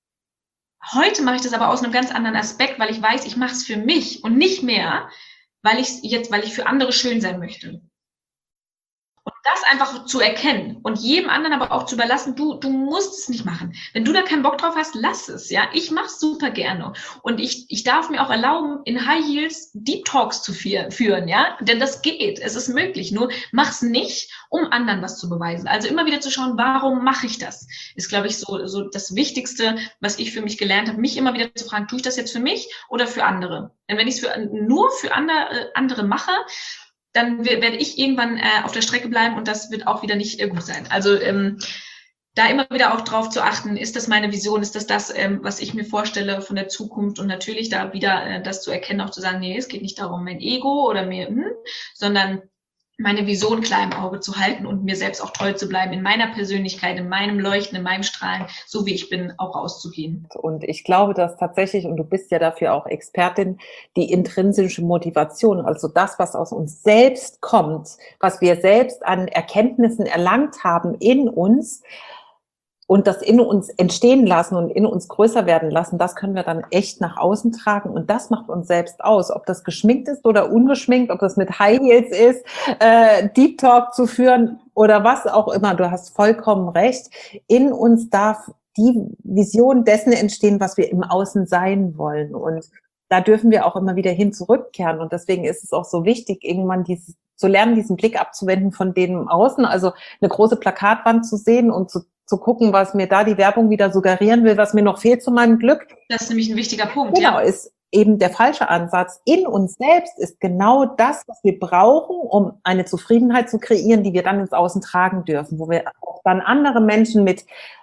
heute mache ich das aber aus einem ganz anderen Aspekt, weil ich weiß, ich mache es für mich und nicht mehr, weil ich für andere schön sein möchte. Und das einfach zu erkennen und jedem anderen aber auch zu überlassen, du musst es nicht machen. Wenn du da keinen Bock drauf hast, lass es, ja. Ich mache es super gerne. Und ich darf mir auch erlauben, in High Heels Deep Talks zu führen, ja. Denn das geht, es ist möglich. Nur mach's nicht, um anderen was zu beweisen. Also immer wieder zu schauen, warum mache ich das? Ist, glaube ich, so das Wichtigste, was ich für mich gelernt habe, mich immer wieder zu fragen, tue ich das jetzt für mich oder für andere? Denn wenn ich es nur für andere mache, dann werde ich irgendwann auf der Strecke bleiben und das wird auch wieder nicht gut sein. Also da immer wieder auch drauf zu achten, ist das meine Vision, ist das, was ich mir vorstelle von der Zukunft und natürlich da wieder das zu erkennen, auch zu sagen, nee, es geht nicht darum, mein Ego oder mir, sondern meine Vision klar im Auge zu halten und mir selbst auch treu zu bleiben, in meiner Persönlichkeit, in meinem Leuchten, in meinem Strahlen, so wie ich bin, auch rauszugehen. Und ich glaube, dass tatsächlich, und du bist ja dafür auch Expertin, die intrinsische Motivation, also das, was aus uns selbst kommt, was wir selbst an Erkenntnissen erlangt haben in uns, und das in uns entstehen lassen und in uns größer werden lassen, das können wir dann echt nach außen tragen. Und das macht uns selbst aus. Ob das geschminkt ist oder ungeschminkt, ob das mit High Heels ist, Deep Talk zu führen oder was auch immer. Du hast vollkommen recht. In uns darf die Vision dessen entstehen, was wir im Außen sein wollen. Und da dürfen wir auch immer wieder hin zurückkehren. Und deswegen ist es auch so wichtig, irgendwann zu lernen, diesen Blick abzuwenden von dem im Außen, also eine große Plakatwand zu sehen und zu gucken, was mir da die Werbung wieder suggerieren will, was mir noch fehlt zu meinem Glück. Das ist nämlich ein wichtiger Punkt. Genau, ist eben der falsche Ansatz. In uns selbst ist genau das, was wir brauchen, um eine Zufriedenheit zu kreieren, die wir dann ins Außen tragen dürfen, wo wir auch dann andere Menschen mit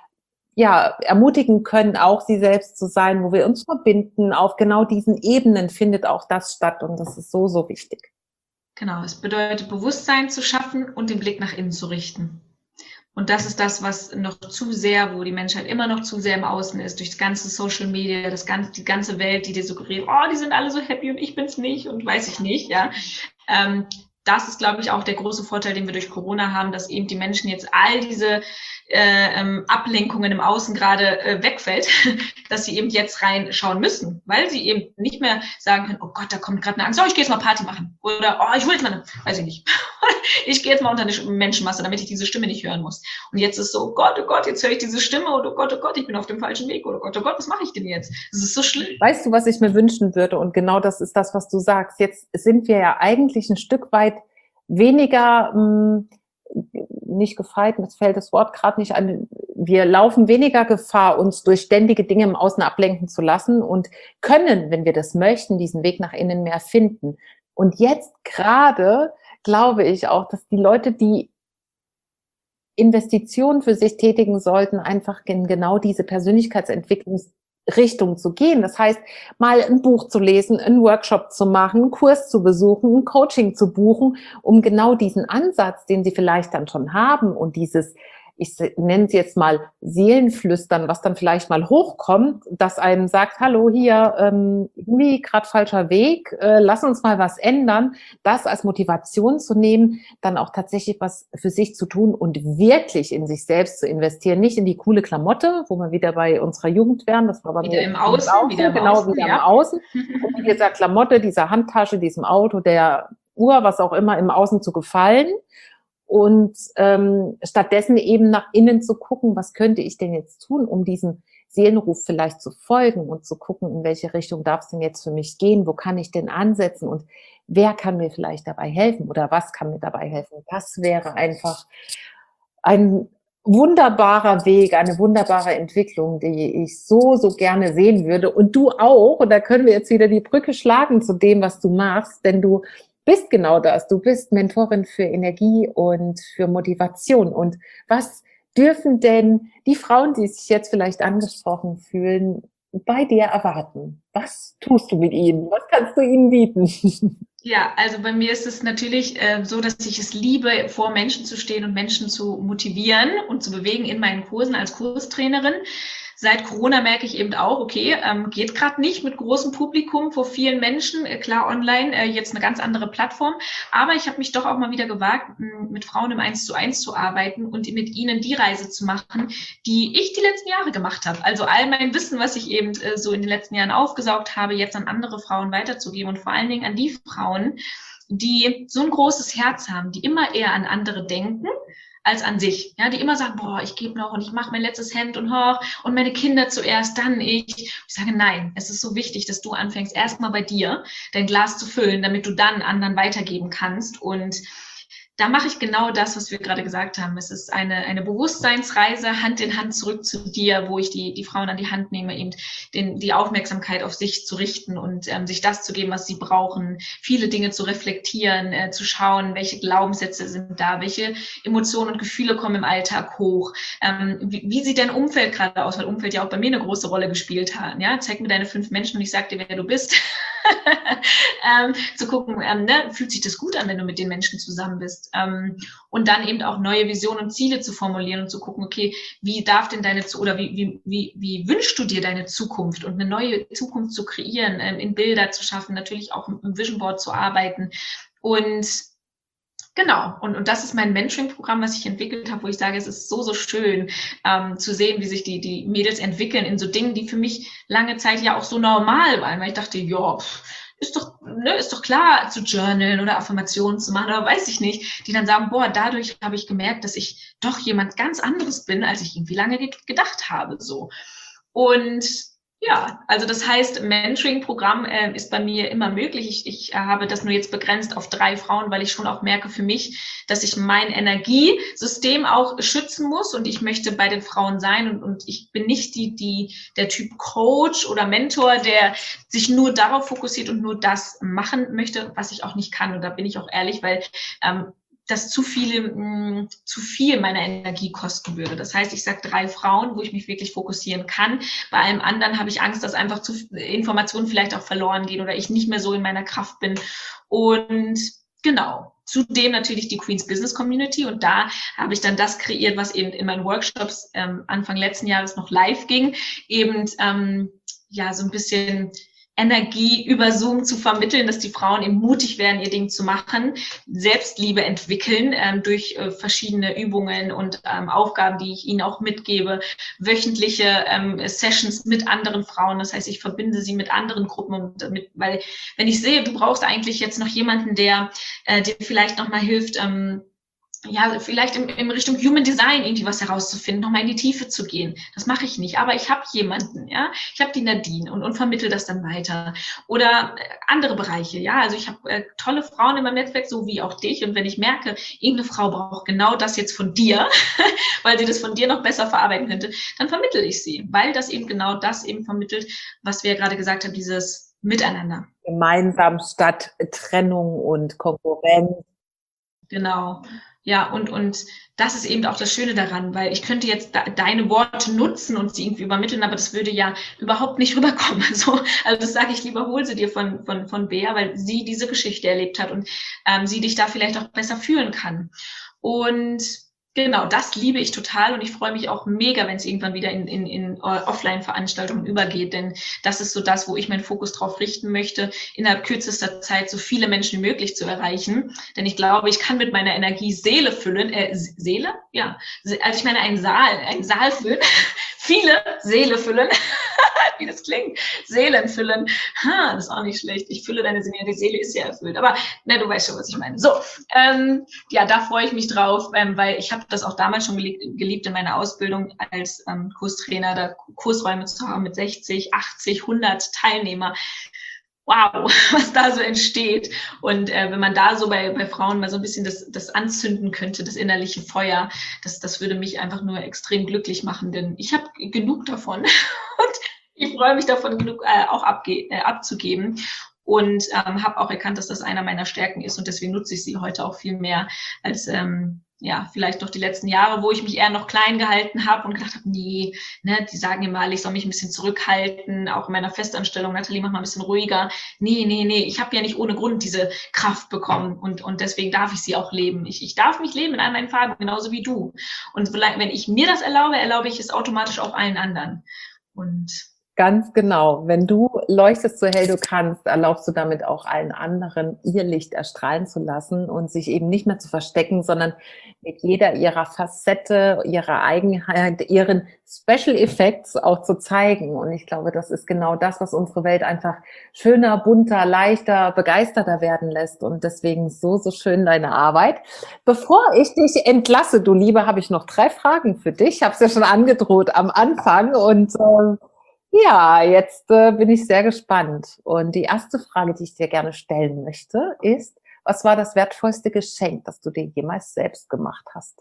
ermutigen können, auch sie selbst zu sein, wo wir uns verbinden. Auf genau diesen Ebenen findet auch das statt und das ist so, so wichtig. Genau, es bedeutet, Bewusstsein zu schaffen und den Blick nach innen zu richten. Und das ist das, was noch zu sehr, wo die Menschheit immer noch zu sehr im Außen ist, durch das ganze Social Media, die ganze Welt, die dir suggeriert, oh, die sind alle so happy und ich bin's nicht und weiß ich nicht, ja. Das ist, glaube ich, auch der große Vorteil, den wir durch Corona haben, dass eben die Menschen jetzt all diese Ablenkungen im Außen gerade wegfällt, dass sie eben jetzt reinschauen müssen, weil sie eben nicht mehr sagen können, oh Gott, da kommt gerade eine Angst, oh, ich gehe jetzt mal Party machen oder oh, ich will jetzt mal, weiß ich nicht, ich gehe jetzt mal unter eine Menschenmasse, damit ich diese Stimme nicht hören muss. Und jetzt ist so, oh Gott, jetzt höre ich diese Stimme oder oh Gott, ich bin auf dem falschen Weg oder oh Gott, was mache ich denn jetzt? Das ist so schlimm. Weißt du, was ich mir wünschen würde? Und genau das ist das, was du sagst. Jetzt sind wir ja eigentlich ein Stück weit weniger nicht gefeit, mir fällt das Wort gerade nicht an, wir laufen weniger Gefahr, uns durch ständige Dinge im Außen ablenken zu lassen und können, wenn wir das möchten, diesen Weg nach innen mehr finden. Und jetzt gerade glaube ich auch, dass die Leute, die Investitionen für sich tätigen sollten, einfach in genau diese Persönlichkeitsentwicklungsrichtung zu gehen. Das heißt, mal ein Buch zu lesen, einen Workshop zu machen, einen Kurs zu besuchen, ein Coaching zu buchen, um genau diesen Ansatz, den sie vielleicht dann schon haben und dieses, ich nenne es jetzt mal Seelenflüstern, was dann vielleicht mal hochkommt, dass einem sagt, hallo, hier, irgendwie gerade falscher Weg, lass uns mal was ändern, das als Motivation zu nehmen, dann auch tatsächlich was für sich zu tun und wirklich in sich selbst zu investieren, nicht in die coole Klamotte, wo wir wieder bei unserer Jugend wären, das war aber wieder im Außen, wieder im Außen, und mit dieser Klamotte, dieser Handtasche, diesem Auto, der Uhr, was auch immer, im Außen zu gefallen, und stattdessen eben nach innen zu gucken, was könnte ich denn jetzt tun, um diesem Seelenruf vielleicht zu folgen und zu gucken, in welche Richtung darf es denn jetzt für mich gehen, wo kann ich denn ansetzen und wer kann mir vielleicht dabei helfen oder was kann mir dabei helfen. Das wäre einfach ein wunderbarer Weg, eine wunderbare Entwicklung, die ich so, so gerne sehen würde. Und du auch. Und da können wir jetzt wieder die Brücke schlagen zu dem, was du machst, denn du bist genau das. Du bist Mentorin für Energie und für Motivation. Und was dürfen denn die Frauen, die sich jetzt vielleicht angesprochen fühlen, bei dir erwarten? Was tust du mit ihnen? Was kannst du ihnen bieten? Ja, also bei mir ist es natürlich so, dass ich es liebe, vor Menschen zu stehen und Menschen zu motivieren und zu bewegen in meinen Kursen als Kurstrainerin. Seit Corona merke ich eben auch, okay, geht gerade nicht mit großem Publikum vor vielen Menschen, klar online, jetzt eine ganz andere Plattform, aber ich habe mich doch auch mal wieder gewagt, mit Frauen im 1:1 zu arbeiten und mit ihnen die Reise zu machen, die ich die letzten Jahre gemacht habe. Also all mein Wissen, was ich eben so in den letzten Jahren aufgesaugt habe, jetzt an andere Frauen weiterzugeben und vor allen Dingen an die Frauen, die so ein großes Herz haben, die immer eher an andere denken als an sich, ja, die immer sagen, boah, ich gebe noch und ich mache mein letztes Hemd und hoch und meine Kinder zuerst, dann ich. Ich sage, nein, es ist so wichtig, dass du anfängst, erstmal bei dir dein Glas zu füllen, damit du dann anderen weitergeben kannst. Und da mache ich genau das, was wir gerade gesagt haben. Es ist eine Bewusstseinsreise, Hand in Hand zurück zu dir, wo ich die Frauen an die Hand nehme, eben die Aufmerksamkeit auf sich zu richten und sich das zu geben, was sie brauchen, viele Dinge zu reflektieren, zu schauen, welche Glaubenssätze sind da, welche Emotionen und Gefühle kommen im Alltag hoch, wie sieht dein Umfeld gerade aus, weil Umfeld ja auch bei mir eine große Rolle gespielt hat. Ja? Zeig mir deine 5 Menschen und ich sag dir, wer du bist. Zu gucken, ne, fühlt sich das gut an, wenn du mit den Menschen zusammen bist, und dann eben auch neue Visionen und Ziele zu formulieren und zu gucken, okay, wie darf denn wie wünschst du dir deine Zukunft und eine neue Zukunft zu kreieren, in Bilder zu schaffen, natürlich auch im Vision Board zu arbeiten und genau, und das ist mein Mentoring-Programm, was ich entwickelt habe, wo ich sage, es ist so, so schön zu sehen, wie sich die Mädels entwickeln in so Dingen, die für mich lange Zeit ja auch so normal waren, weil ich dachte, ja, ist doch klar zu journalen oder Affirmationen zu machen oder weiß ich nicht, die dann sagen, boah, dadurch habe ich gemerkt, dass ich doch jemand ganz anderes bin, als ich irgendwie lange gedacht habe, so. Und ja, also das heißt, Mentoring-Programm ist bei mir immer möglich. Ich habe das nur jetzt begrenzt auf 3 Frauen, weil ich schon auch merke für mich, dass ich mein Energiesystem auch schützen muss und ich möchte bei den Frauen sein und ich bin nicht der Typ Coach oder Mentor, der sich nur darauf fokussiert und nur das machen möchte, was ich auch nicht kann. Und da bin ich auch ehrlich, weil das zu viel meiner Energie kosten würde. Das heißt, ich sage 3 Frauen, wo ich mich wirklich fokussieren kann. Bei allem anderen habe ich Angst, dass einfach zu Informationen vielleicht auch verloren gehen oder ich nicht mehr so in meiner Kraft bin. Und genau, zudem natürlich die Queen's Business Community. Und da habe ich dann das kreiert, was eben in meinen Workshops Anfang letzten Jahres noch live ging. Eben so ein bisschen Energie über Zoom zu vermitteln, dass die Frauen eben mutig werden, ihr Ding zu machen, Selbstliebe entwickeln durch verschiedene Übungen und Aufgaben, die ich ihnen auch mitgebe, wöchentliche Sessions mit anderen Frauen. Das heißt, ich verbinde sie mit anderen Gruppen, weil wenn ich sehe, du brauchst eigentlich jetzt noch jemanden, der dir vielleicht nochmal hilft, vielleicht in Richtung Human Design irgendwie was herauszufinden, nochmal in die Tiefe zu gehen. Das mache ich nicht, aber ich habe jemanden, ja, ich habe die Nadine und vermittle das dann weiter. Oder andere Bereiche, ja, also ich habe tolle Frauen in meinem Netzwerk, so wie auch dich. Und wenn ich merke, irgendeine Frau braucht genau das jetzt von dir, weil sie das von dir noch besser verarbeiten könnte, dann vermittle ich sie, weil das eben genau das eben vermittelt, was wir ja gerade gesagt haben, dieses Miteinander. Gemeinsam statt Trennung und Konkurrenz. Genau. Ja, und das ist eben auch das Schöne daran, weil ich könnte jetzt deine Worte nutzen und sie irgendwie übermitteln, aber das würde ja überhaupt nicht rüberkommen. Also das sage ich lieber, hol sie dir von Bea, weil sie diese Geschichte erlebt hat und sie dich da vielleicht auch besser fühlen kann. Und genau, das liebe ich total und ich freue mich auch mega, wenn es irgendwann wieder in Offline-Veranstaltungen übergeht, denn das ist so das, wo ich meinen Fokus drauf richten möchte, innerhalb kürzester Zeit so viele Menschen wie möglich zu erreichen, denn ich glaube, ich kann mit meiner Energie Seele füllen, Seele? Ja, also ich meine einen Saal füllen, viele Seele füllen Wie das klingt. Seelen füllen. Das ist auch nicht schlecht. Ich fülle deine Seele. Die Seele ist ja erfüllt. Aber ne, du weißt schon, was ich meine. So, ja, da freue ich mich drauf, weil ich habe das auch damals schon geliebt in meiner Ausbildung als Kurstrainer, da Kursräume zu haben mit 60, 80, 100 Teilnehmer. Wow, was da so entsteht. Und wenn man da so bei Frauen mal so ein bisschen das anzünden könnte, das innerliche Feuer, das würde mich einfach nur extrem glücklich machen, denn ich habe genug davon und ich freue mich davon, genug auch abzugeben. Und habe auch erkannt, dass das einer meiner Stärken ist und deswegen nutze ich sie heute auch viel mehr als ja, vielleicht noch die letzten Jahre, wo ich mich eher noch klein gehalten habe und gedacht habe, nee, ne, die sagen immer, ich soll mich ein bisschen zurückhalten, auch in meiner Festanstellung, Nathalie, mach mal ein bisschen ruhiger. Nee, ich habe ja nicht ohne Grund diese Kraft bekommen und deswegen darf ich sie auch leben. Ich darf mich leben in all meinen Farben, genauso wie du. Und wenn ich mir das erlaube, erlaube ich es automatisch auch allen anderen. Und ganz genau. Wenn du leuchtest so hell du kannst, erlaubst du damit auch allen anderen, ihr Licht erstrahlen zu lassen und sich eben nicht mehr zu verstecken, sondern mit jeder ihrer Facette, ihrer Eigenheit, ihren Special Effects auch zu zeigen. Und ich glaube, das ist genau das, was unsere Welt einfach schöner, bunter, leichter, begeisterter werden lässt. Und deswegen so schön deine Arbeit. Bevor ich dich entlasse, du Liebe, habe ich noch 3 Fragen für dich. Ich habe es ja schon angedroht am Anfang und ja, jetzt bin ich sehr gespannt. Und die erste Frage, die ich dir gerne stellen möchte, ist, was war das wertvollste Geschenk, das du dir jemals selbst gemacht hast?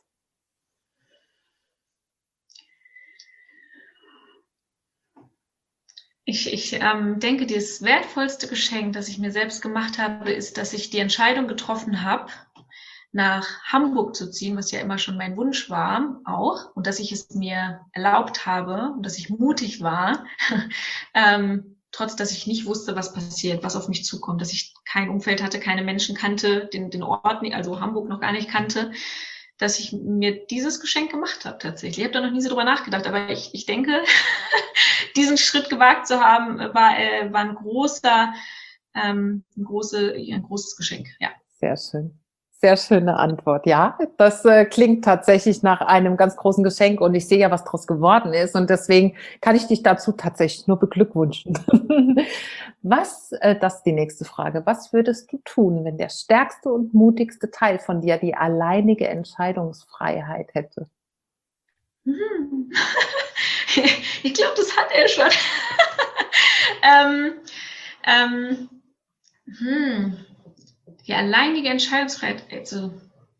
Ich denke, das wertvollste Geschenk, das ich mir selbst gemacht habe, ist, dass ich die Entscheidung getroffen habe, nach Hamburg zu ziehen, was ja immer schon mein Wunsch war, auch, und dass ich es mir erlaubt habe und dass ich mutig war, trotz dass ich nicht wusste, was passiert, was auf mich zukommt, dass ich kein Umfeld hatte, keine Menschen kannte, den Ort, also Hamburg noch gar nicht kannte, dass ich mir dieses Geschenk gemacht habe tatsächlich. Ich habe da noch nie so drüber nachgedacht, aber ich denke, diesen Schritt gewagt zu haben, war ein großes Geschenk, ja. Sehr schön. Sehr schöne Antwort. Ja, das klingt tatsächlich nach einem ganz großen Geschenk und ich sehe ja, was daraus geworden ist und deswegen kann ich dich dazu tatsächlich nur beglückwünschen. Das ist die nächste Frage. Was würdest du tun, wenn der stärkste und mutigste Teil von dir die alleinige Entscheidungsfreiheit hätte? Ich glaube, das hat er schon. Die alleinige Entscheidungsfreiheit, also.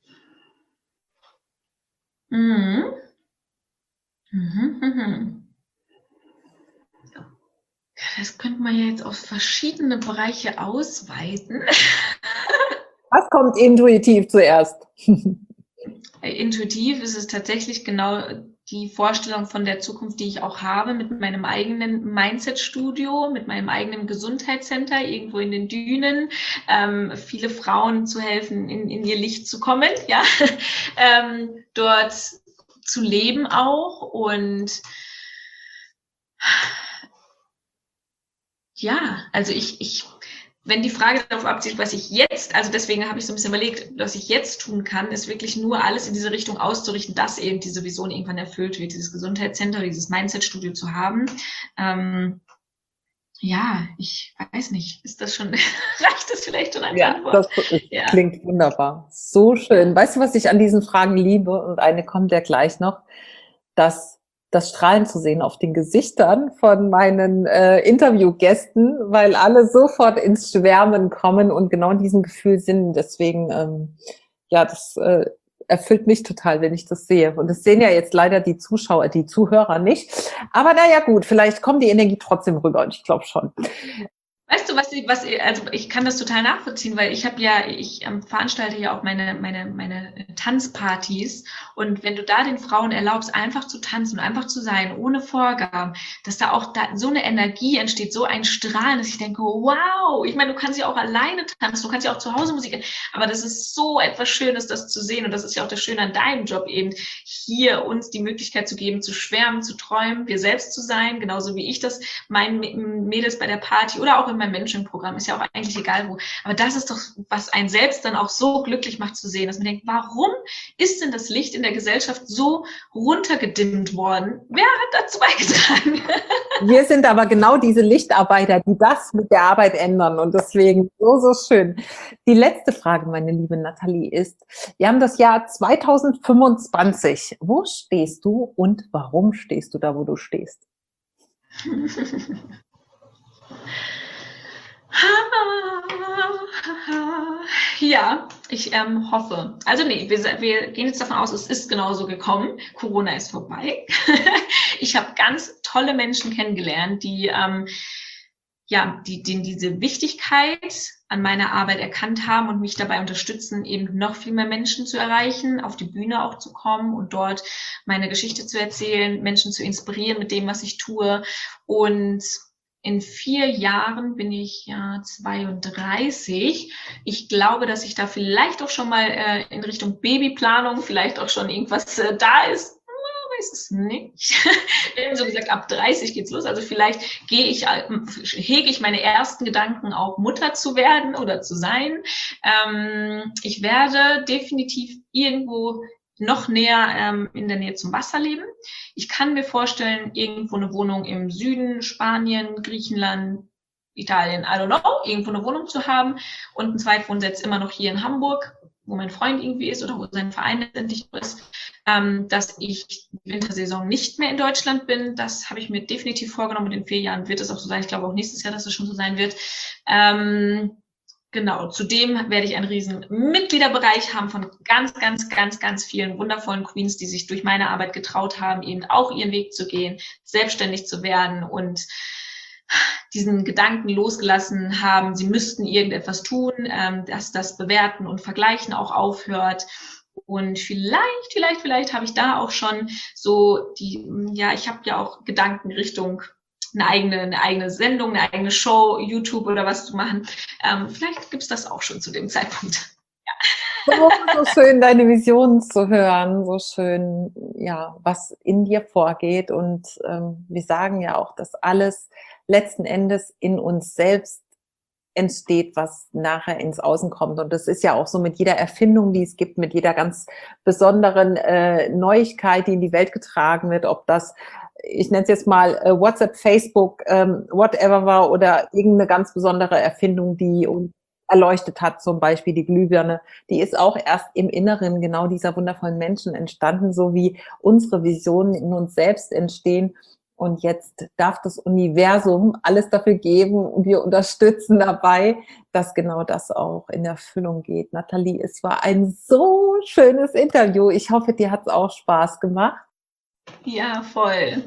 Das könnte man ja jetzt auf verschiedene Bereiche ausweiten. Was kommt intuitiv zuerst? Intuitiv ist es tatsächlich genau die Vorstellung von der Zukunft, die ich auch habe, mit meinem eigenen Mindset-Studio, mit meinem eigenen Gesundheitscenter irgendwo in den Dünen, viele Frauen zu helfen, in ihr Licht zu kommen, ja, dort zu leben auch und ja, also wenn die Frage darauf abzielt, was ich jetzt, also deswegen habe ich so ein bisschen überlegt, was ich jetzt tun kann, ist wirklich nur alles in diese Richtung auszurichten, dass eben diese Vision irgendwann erfüllt wird, dieses Gesundheitscenter, dieses Mindset-Studio zu haben. Ja, ich weiß nicht, ist das schon, reicht das vielleicht schon als Antwort? Das klingt wunderbar. So schön. Weißt du, was ich an diesen Fragen liebe? Und eine kommt ja gleich noch, dass das Strahlen zu sehen auf den Gesichtern von meinen Interviewgästen, weil alle sofort ins Schwärmen kommen und genau in diesem Gefühl sind. Deswegen, ja, das erfüllt mich total, wenn ich das sehe. Und das sehen ja jetzt leider die Zuschauer, die Zuhörer nicht. Aber naja, gut, vielleicht kommt die Energie trotzdem rüber und ich glaube schon. Weißt du, also ich kann das total nachvollziehen, weil ich veranstalte ja auch meine Tanzpartys und wenn du da den Frauen erlaubst, einfach zu tanzen, einfach zu sein, ohne Vorgaben, dass da auch so eine Energie entsteht, so ein Strahlen, dass ich denke, wow, ich meine, du kannst ja auch alleine tanzen, du kannst ja auch zu Hause Musik, aber das ist so etwas Schönes, das zu sehen und das ist ja auch das Schöne an deinem Job eben, hier uns die Möglichkeit zu geben, zu schwärmen, zu träumen, wir selbst zu sein, genauso wie ich das meinen Mädels bei der Party oder auch in meinem Mentoring-Programm, ist ja auch eigentlich egal wo. Aber das ist doch, was einen selbst dann auch so glücklich macht zu sehen, dass man denkt, warum ist denn das Licht in der Gesellschaft so runtergedimmt worden? Wer hat dazu beigetragen? Wir sind aber genau diese Lichtarbeiter, die das mit der Arbeit ändern und deswegen so schön. Die letzte Frage, meine liebe Nathalie, ist, wir haben das Jahr 2025. Wo stehst du und warum stehst du da, wo du stehst? Ja, ich hoffe. Also nee, wir gehen jetzt davon aus, es ist genauso gekommen. Corona ist vorbei. Ich habe ganz tolle Menschen kennengelernt, die diese Wichtigkeit an meiner Arbeit erkannt haben und mich dabei unterstützen, eben noch viel mehr Menschen zu erreichen, auf die Bühne auch zu kommen und dort meine Geschichte zu erzählen, Menschen zu inspirieren mit dem, was ich tue. Und in 4 Jahren bin ich ja 32. Ich glaube, dass ich da vielleicht auch schon mal in Richtung Babyplanung, vielleicht auch schon irgendwas da ist. Weiß es nicht. So gesagt, ab 30 geht's los. Also vielleicht hege ich meine ersten Gedanken, auch Mutter zu werden oder zu sein. Ich werde definitiv irgendwo noch näher in der Nähe zum Wasser leben. Ich kann mir vorstellen, irgendwo eine Wohnung im Süden, Spanien, Griechenland, Italien, I don't know, irgendwo eine Wohnung zu haben und einen Zweitwohnsitz immer noch hier in Hamburg, wo mein Freund irgendwie ist oder wo sein Verein letztendlich ist. Dass ich die Wintersaison nicht mehr in Deutschland bin, das habe ich mir definitiv vorgenommen und in 4 Jahren wird es auch so sein. Ich glaube auch nächstes Jahr, dass es schon so sein wird. Genau, zudem werde ich einen riesen Mitgliederbereich haben von ganz vielen wundervollen Queens, die sich durch meine Arbeit getraut haben, eben auch ihren Weg zu gehen, selbstständig zu werden und diesen Gedanken losgelassen haben, sie müssten irgendetwas tun, dass das Bewerten und Vergleichen auch aufhört. Und vielleicht habe ich da auch schon so ich habe ja auch Gedanken Richtung eine eigene Sendung, eine eigene Show, YouTube oder was zu machen. Vielleicht gibt's das auch schon zu dem Zeitpunkt. Ja. So schön, deine Visionen zu hören, so schön, ja, was in dir vorgeht. Und wir sagen ja auch, dass alles letzten Endes in uns selbst entsteht, was nachher ins Außen kommt. Und das ist ja auch so mit jeder Erfindung, die es gibt, mit jeder ganz besonderen Neuigkeit, die in die Welt getragen wird, ob das, ich nenne es jetzt mal WhatsApp, Facebook, whatever war oder irgendeine ganz besondere Erfindung, die uns erleuchtet hat, zum Beispiel die Glühbirne, die ist auch erst im Inneren genau dieser wundervollen Menschen entstanden, so wie unsere Visionen in uns selbst entstehen. Und jetzt darf das Universum alles dafür geben und wir unterstützen dabei, dass genau das auch in Erfüllung geht. Nathalie, es war ein so schönes Interview. Ich hoffe, dir hat es auch Spaß gemacht. Ja, voll.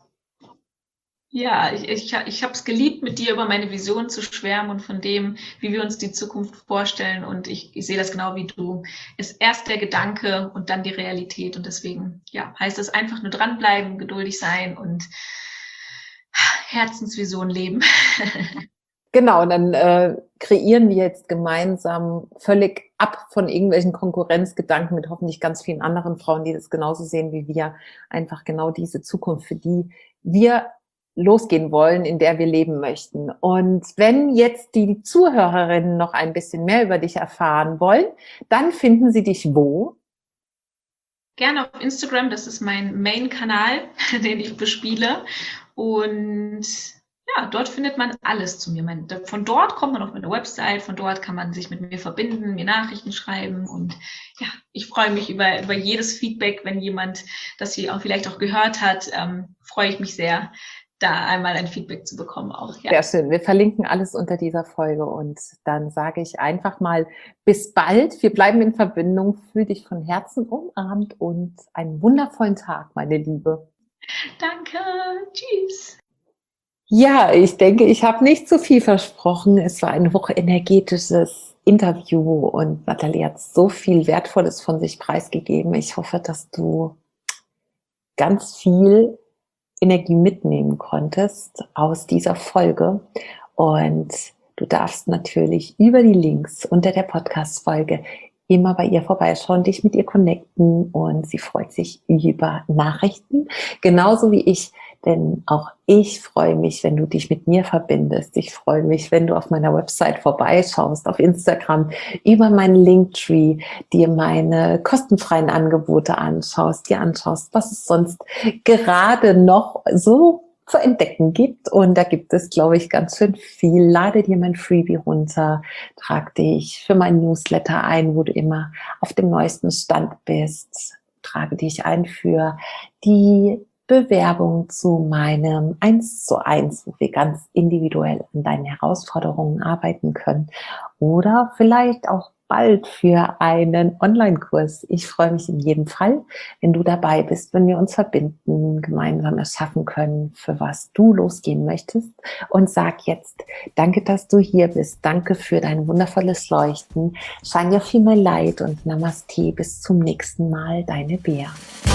Ja, ich habe es geliebt, mit dir über meine Vision zu schwärmen und von dem, wie wir uns die Zukunft vorstellen. Und ich sehe das genau wie du. Es ist erst der Gedanke und dann die Realität. Und deswegen heißt es einfach nur dranbleiben, geduldig sein und Herzensvision leben. Genau, und dann kreieren wir jetzt gemeinsam völlig ab von irgendwelchen Konkurrenzgedanken mit hoffentlich ganz vielen anderen Frauen, die das genauso sehen wie wir, einfach genau diese Zukunft, für die wir losgehen wollen, in der wir leben möchten. Und wenn jetzt die Zuhörerinnen noch ein bisschen mehr über dich erfahren wollen, dann finden sie dich wo? Gerne auf Instagram, das ist mein Main-Kanal, den ich bespiele. Und ja, dort findet man alles zu mir. Von dort kommt man auf meine Website, von dort kann man sich mit mir verbinden, mir Nachrichten schreiben. Und ja, ich freue mich über jedes Feedback, wenn jemand das hier auch vielleicht auch gehört hat, freue ich mich sehr, da einmal ein Feedback zu bekommen auch. Ja. Sehr schön. Wir verlinken alles unter dieser Folge und dann sage ich einfach mal bis bald. Wir bleiben in Verbindung. Fühl dich von Herzen umarmt und einen wundervollen Tag, meine Liebe. Danke. Tschüss. Ja, ich denke, ich habe nicht zu viel versprochen. Es war ein hochenergetisches Interview und Nathalie hat so viel Wertvolles von sich preisgegeben. Ich hoffe, dass du ganz viel Energie mitnehmen konntest aus dieser Folge. Und du darfst natürlich über die Links unter der Podcast-Folge immer bei ihr vorbeischauen, dich mit ihr connecten und sie freut sich über Nachrichten, genauso wie ich, Denn auch ich freue mich, wenn du dich mit mir verbindest. Ich freue mich, wenn du auf meiner Website vorbeischaust, auf Instagram, über meinen Linktree, dir meine kostenfreien Angebote anschaust, dir anschaust, was es sonst gerade noch so zu entdecken gibt. Und da gibt es, glaube ich, ganz schön viel. Lade dir mein Freebie runter, trag dich für meinen Newsletter ein, wo du immer auf dem neuesten Stand bist. Trage dich ein für die Bewerbung zu meinem 1:1, wo wir ganz individuell an deinen Herausforderungen arbeiten können. Oder vielleicht auch bald für einen Online-Kurs. Ich freue mich in jedem Fall, wenn du dabei bist, wenn wir uns verbinden, gemeinsam erschaffen können, für was du losgehen möchtest. Und sag jetzt, danke, dass du hier bist. Danke für dein wundervolles Leuchten. Shine your female light und Namaste. Bis zum nächsten Mal, deine Bea.